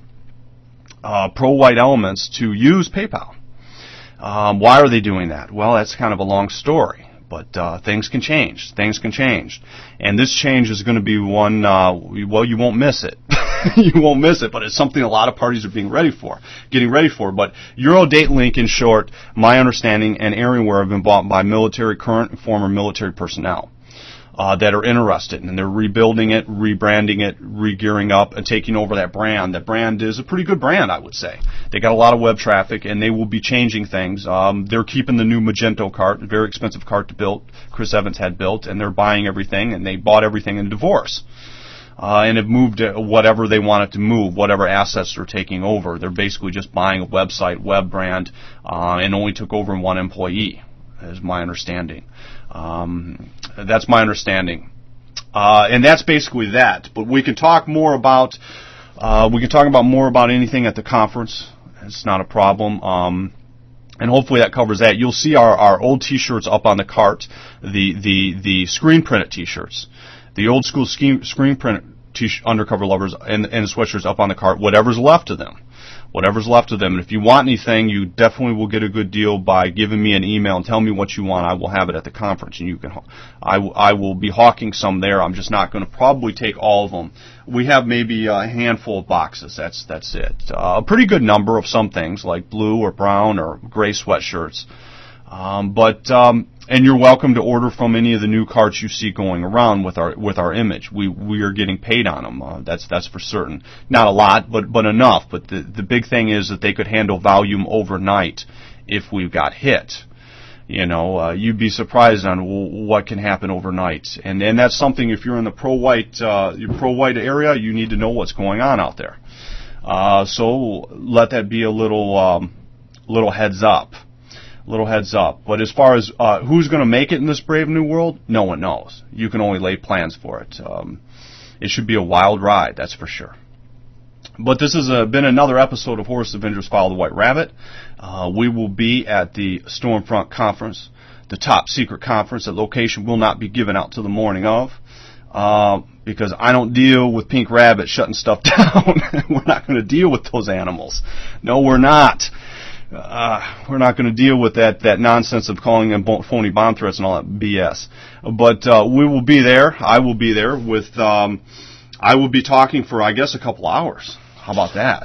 Speaker 1: uh, pro-white elements to use PayPal. Um, why are they doing that? Well, that's kind of a long story. But uh, things can change. Things can change. And this change is going to be one, uh, well, you won't miss it. You won't miss it, but it's something a lot of parties are being ready for, getting ready for. But Eurodate-Link, in short, my understanding and Alienware have been bought by military, current and former military personnel. Uh, that are interested, and they're rebuilding it, rebranding it, re-gearing up, and taking over that brand. That brand is a pretty good brand, I would say. They got a lot of web traffic, and they will be changing things. Um, they're keeping the new Magento cart, a very expensive cart to build, Chris Evans had built, and they're buying everything, and they bought everything in divorce. Uh, and have moved whatever they wanted to move, whatever assets they're taking over. They're basically just buying a website, web brand, uh, and only took over one employee, is my understanding. Um, that's my understanding. Uh, and that's basically that. But we can talk more about, uh, we can talk about more about anything at the conference. It's not a problem. Um, and hopefully that covers that. You'll see our, our old t-shirts up on the cart, the, the, the screen printed t-shirts, the old school screen, screen printed t-shirt, undercover lovers and, and the sweatshirts up on the cart, whatever's left of them. Whatever's left of them. And if you want anything, you definitely will get a good deal by giving me an email and tell me what you want. I will have it at the conference, and you can. I, I will be hawking some there. I'm just not going to probably take all of them. We have maybe a handful of boxes. That's that's it. Uh, a pretty good number of some things like blue or brown or gray sweatshirts. Um, but um, and you're welcome to order from any of the new carts you see going around with our with our image. We we are getting paid on them. Uh, that's that's for certain. Not a lot, but but enough. But the the big thing is that they could handle volume overnight if we got hit. You know, uh, you'd be surprised on w- what can happen overnight. And and that's something. If you're in the pro-white uh, pro-white area, you need to know what's going on out there. Uh, so let that be a little um, little heads up. Little heads up. But as far as uh, who's going to make it in this brave new world, no one knows. You can only lay plans for it. Um, it should be a wild ride, that's for sure. But this has uh, been another episode of Horus Avengers Follow the White Rabbit. Uh, we will be at the Stormfront Conference, the top secret conference. The location will not be given out till the morning of. Uh, because I don't deal with Pink Rabbit shutting stuff down. We're not going to deal with those animals. No, we're not. Uh, we're not going to deal with that, that nonsense of calling them phony bomb threats and all that B S. But uh, we will be there. I will be there with. Um, I will be talking for, I guess, a couple hours. How about that?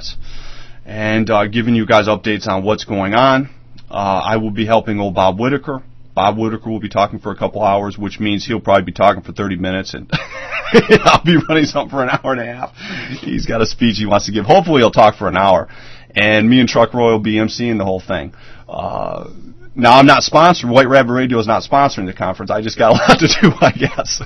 Speaker 1: And uh, giving you guys updates on what's going on. Uh, I will be helping old Bob Whitaker. Bob Whitaker will be talking for a couple hours, which means he'll probably be talking for thirty minutes, and I'll be running something for an hour and a half. He's got a speech he wants to give. Hopefully he'll talk for an hour. And me and Truck Roy will be emceeing the whole thing. Uh, now, I'm not sponsored. White Rabbit Radio is not sponsoring the conference. I just got a lot to do, I guess.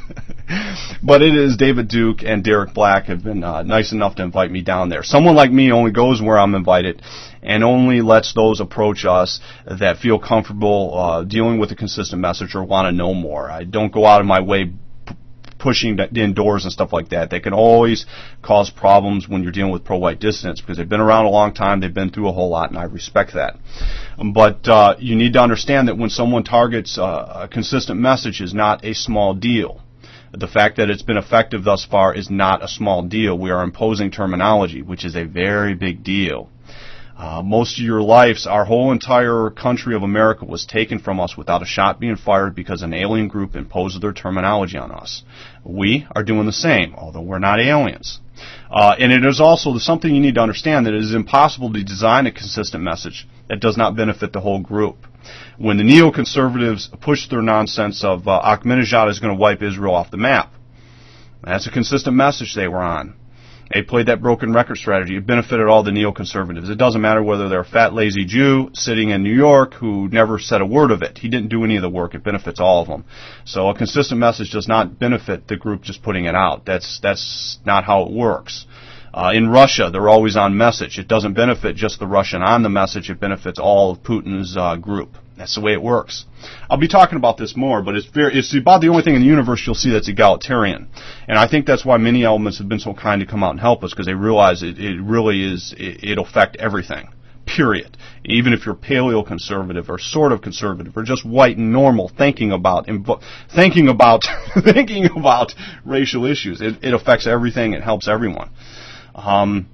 Speaker 1: But it is David Duke and Derek Black have been uh, nice enough to invite me down there. Someone like me only goes where I'm invited and only lets those approach us that feel comfortable uh, dealing with a consistent message or want to know more. I don't go out of my way pushing indoors and stuff like that. They can always cause problems when you're dealing with pro-white dissidents because they've been around a long time, they've been through a whole lot, and I respect that. But uh, you need to understand that when someone targets uh, a consistent message is not a small deal. The fact that it's been effective thus far is not a small deal. We are imposing terminology, which is a very big deal. Uh, most of your lives, our whole entire country of America was taken from us without a shot being fired because an alien group imposed their terminology on us. We are doing the same, although we're not aliens. Uh, and it is also something you need to understand that it is impossible to design a consistent message that does not benefit the whole group. When the neoconservatives push their nonsense of uh, Ahmadinejad is going to wipe Israel off the map, that's a consistent message they were on. They played that broken record strategy. It benefited all the neoconservatives. It doesn't matter whether they're a fat, lazy Jew sitting in New York who never said a word of it. He didn't do any of the work. It benefits all of them. So a consistent message does not benefit the group just putting it out. That's that's not how it works. Uh, in Russia, they're always on message. It doesn't benefit just the Russian on the message. It benefits all of Putin's uh, group. That's the way it works. I'll be talking about this more, but it's very, it's about the only thing in the universe you'll see that's egalitarian. And I think that's why many elements have been so kind to come out and help us, because they realize it, it really is, it, it'll affect everything. Period. Even if you're paleo-conservative or sort of conservative or just white and normal, thinking about, thinking about, thinking about racial issues, it, it affects everything. It helps everyone. Um,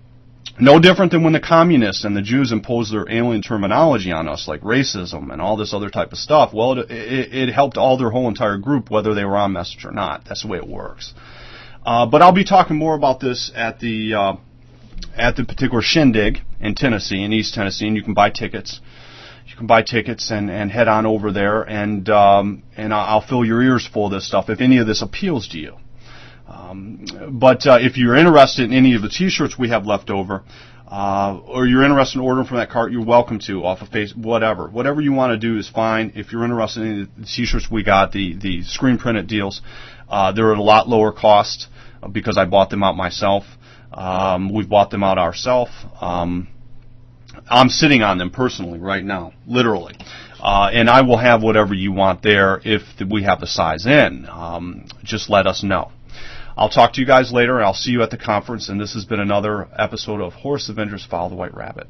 Speaker 1: No different than when the communists and the Jews imposed their alien terminology on us, like racism and all this other type of stuff. Well, it, it, it helped all their whole entire group, whether they were on message or not. That's the way it works. Uh, but I'll be talking more about this at the uh, at the particular shindig in Tennessee, in East Tennessee, and you can buy tickets. You can buy tickets and, and head on over there, and um, and I'll fill your ears full of this stuff if any of this appeals to you. Um, but uh, if you're interested in any of the T-shirts we have left over, uh, or you're interested in ordering from that cart, you're welcome to off of Facebook, whatever. Whatever you want to do is fine. If you're interested in any of the T-shirts we got, the, the screen printed deals, uh, they're at a lot lower cost because I bought them out myself. Um, we've bought them out ourselves. Um, I'm sitting on them personally right now, literally. Uh, and I will have whatever you want there if we have the size in. Um, just let us know. I'll talk to you guys later, and I'll see you at the conference, and this has been another episode of Horus Avengers Follow the White Rabbit.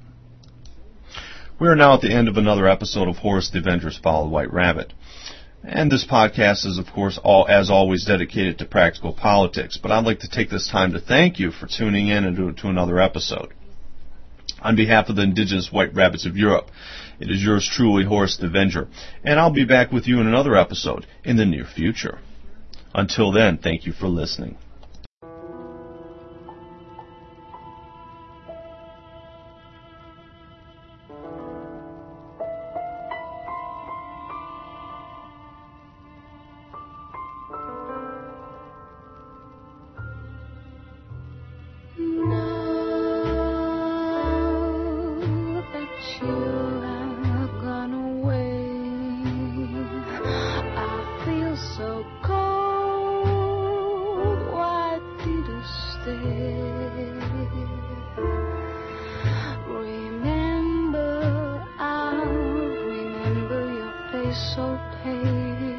Speaker 1: We are now at the end of another episode of Horus the Avengers Follow the White Rabbit. And this podcast is, of course, all, as always, dedicated to practical politics, but I'd like to take this time to thank you for tuning in and to, to another episode. On behalf of the indigenous white rabbits of Europe, it is yours truly, Horus the Avenger, and I'll be back with you in another episode in the near future. Until then, thank you for listening.
Speaker 2: Remember, I'll remember your face so pale.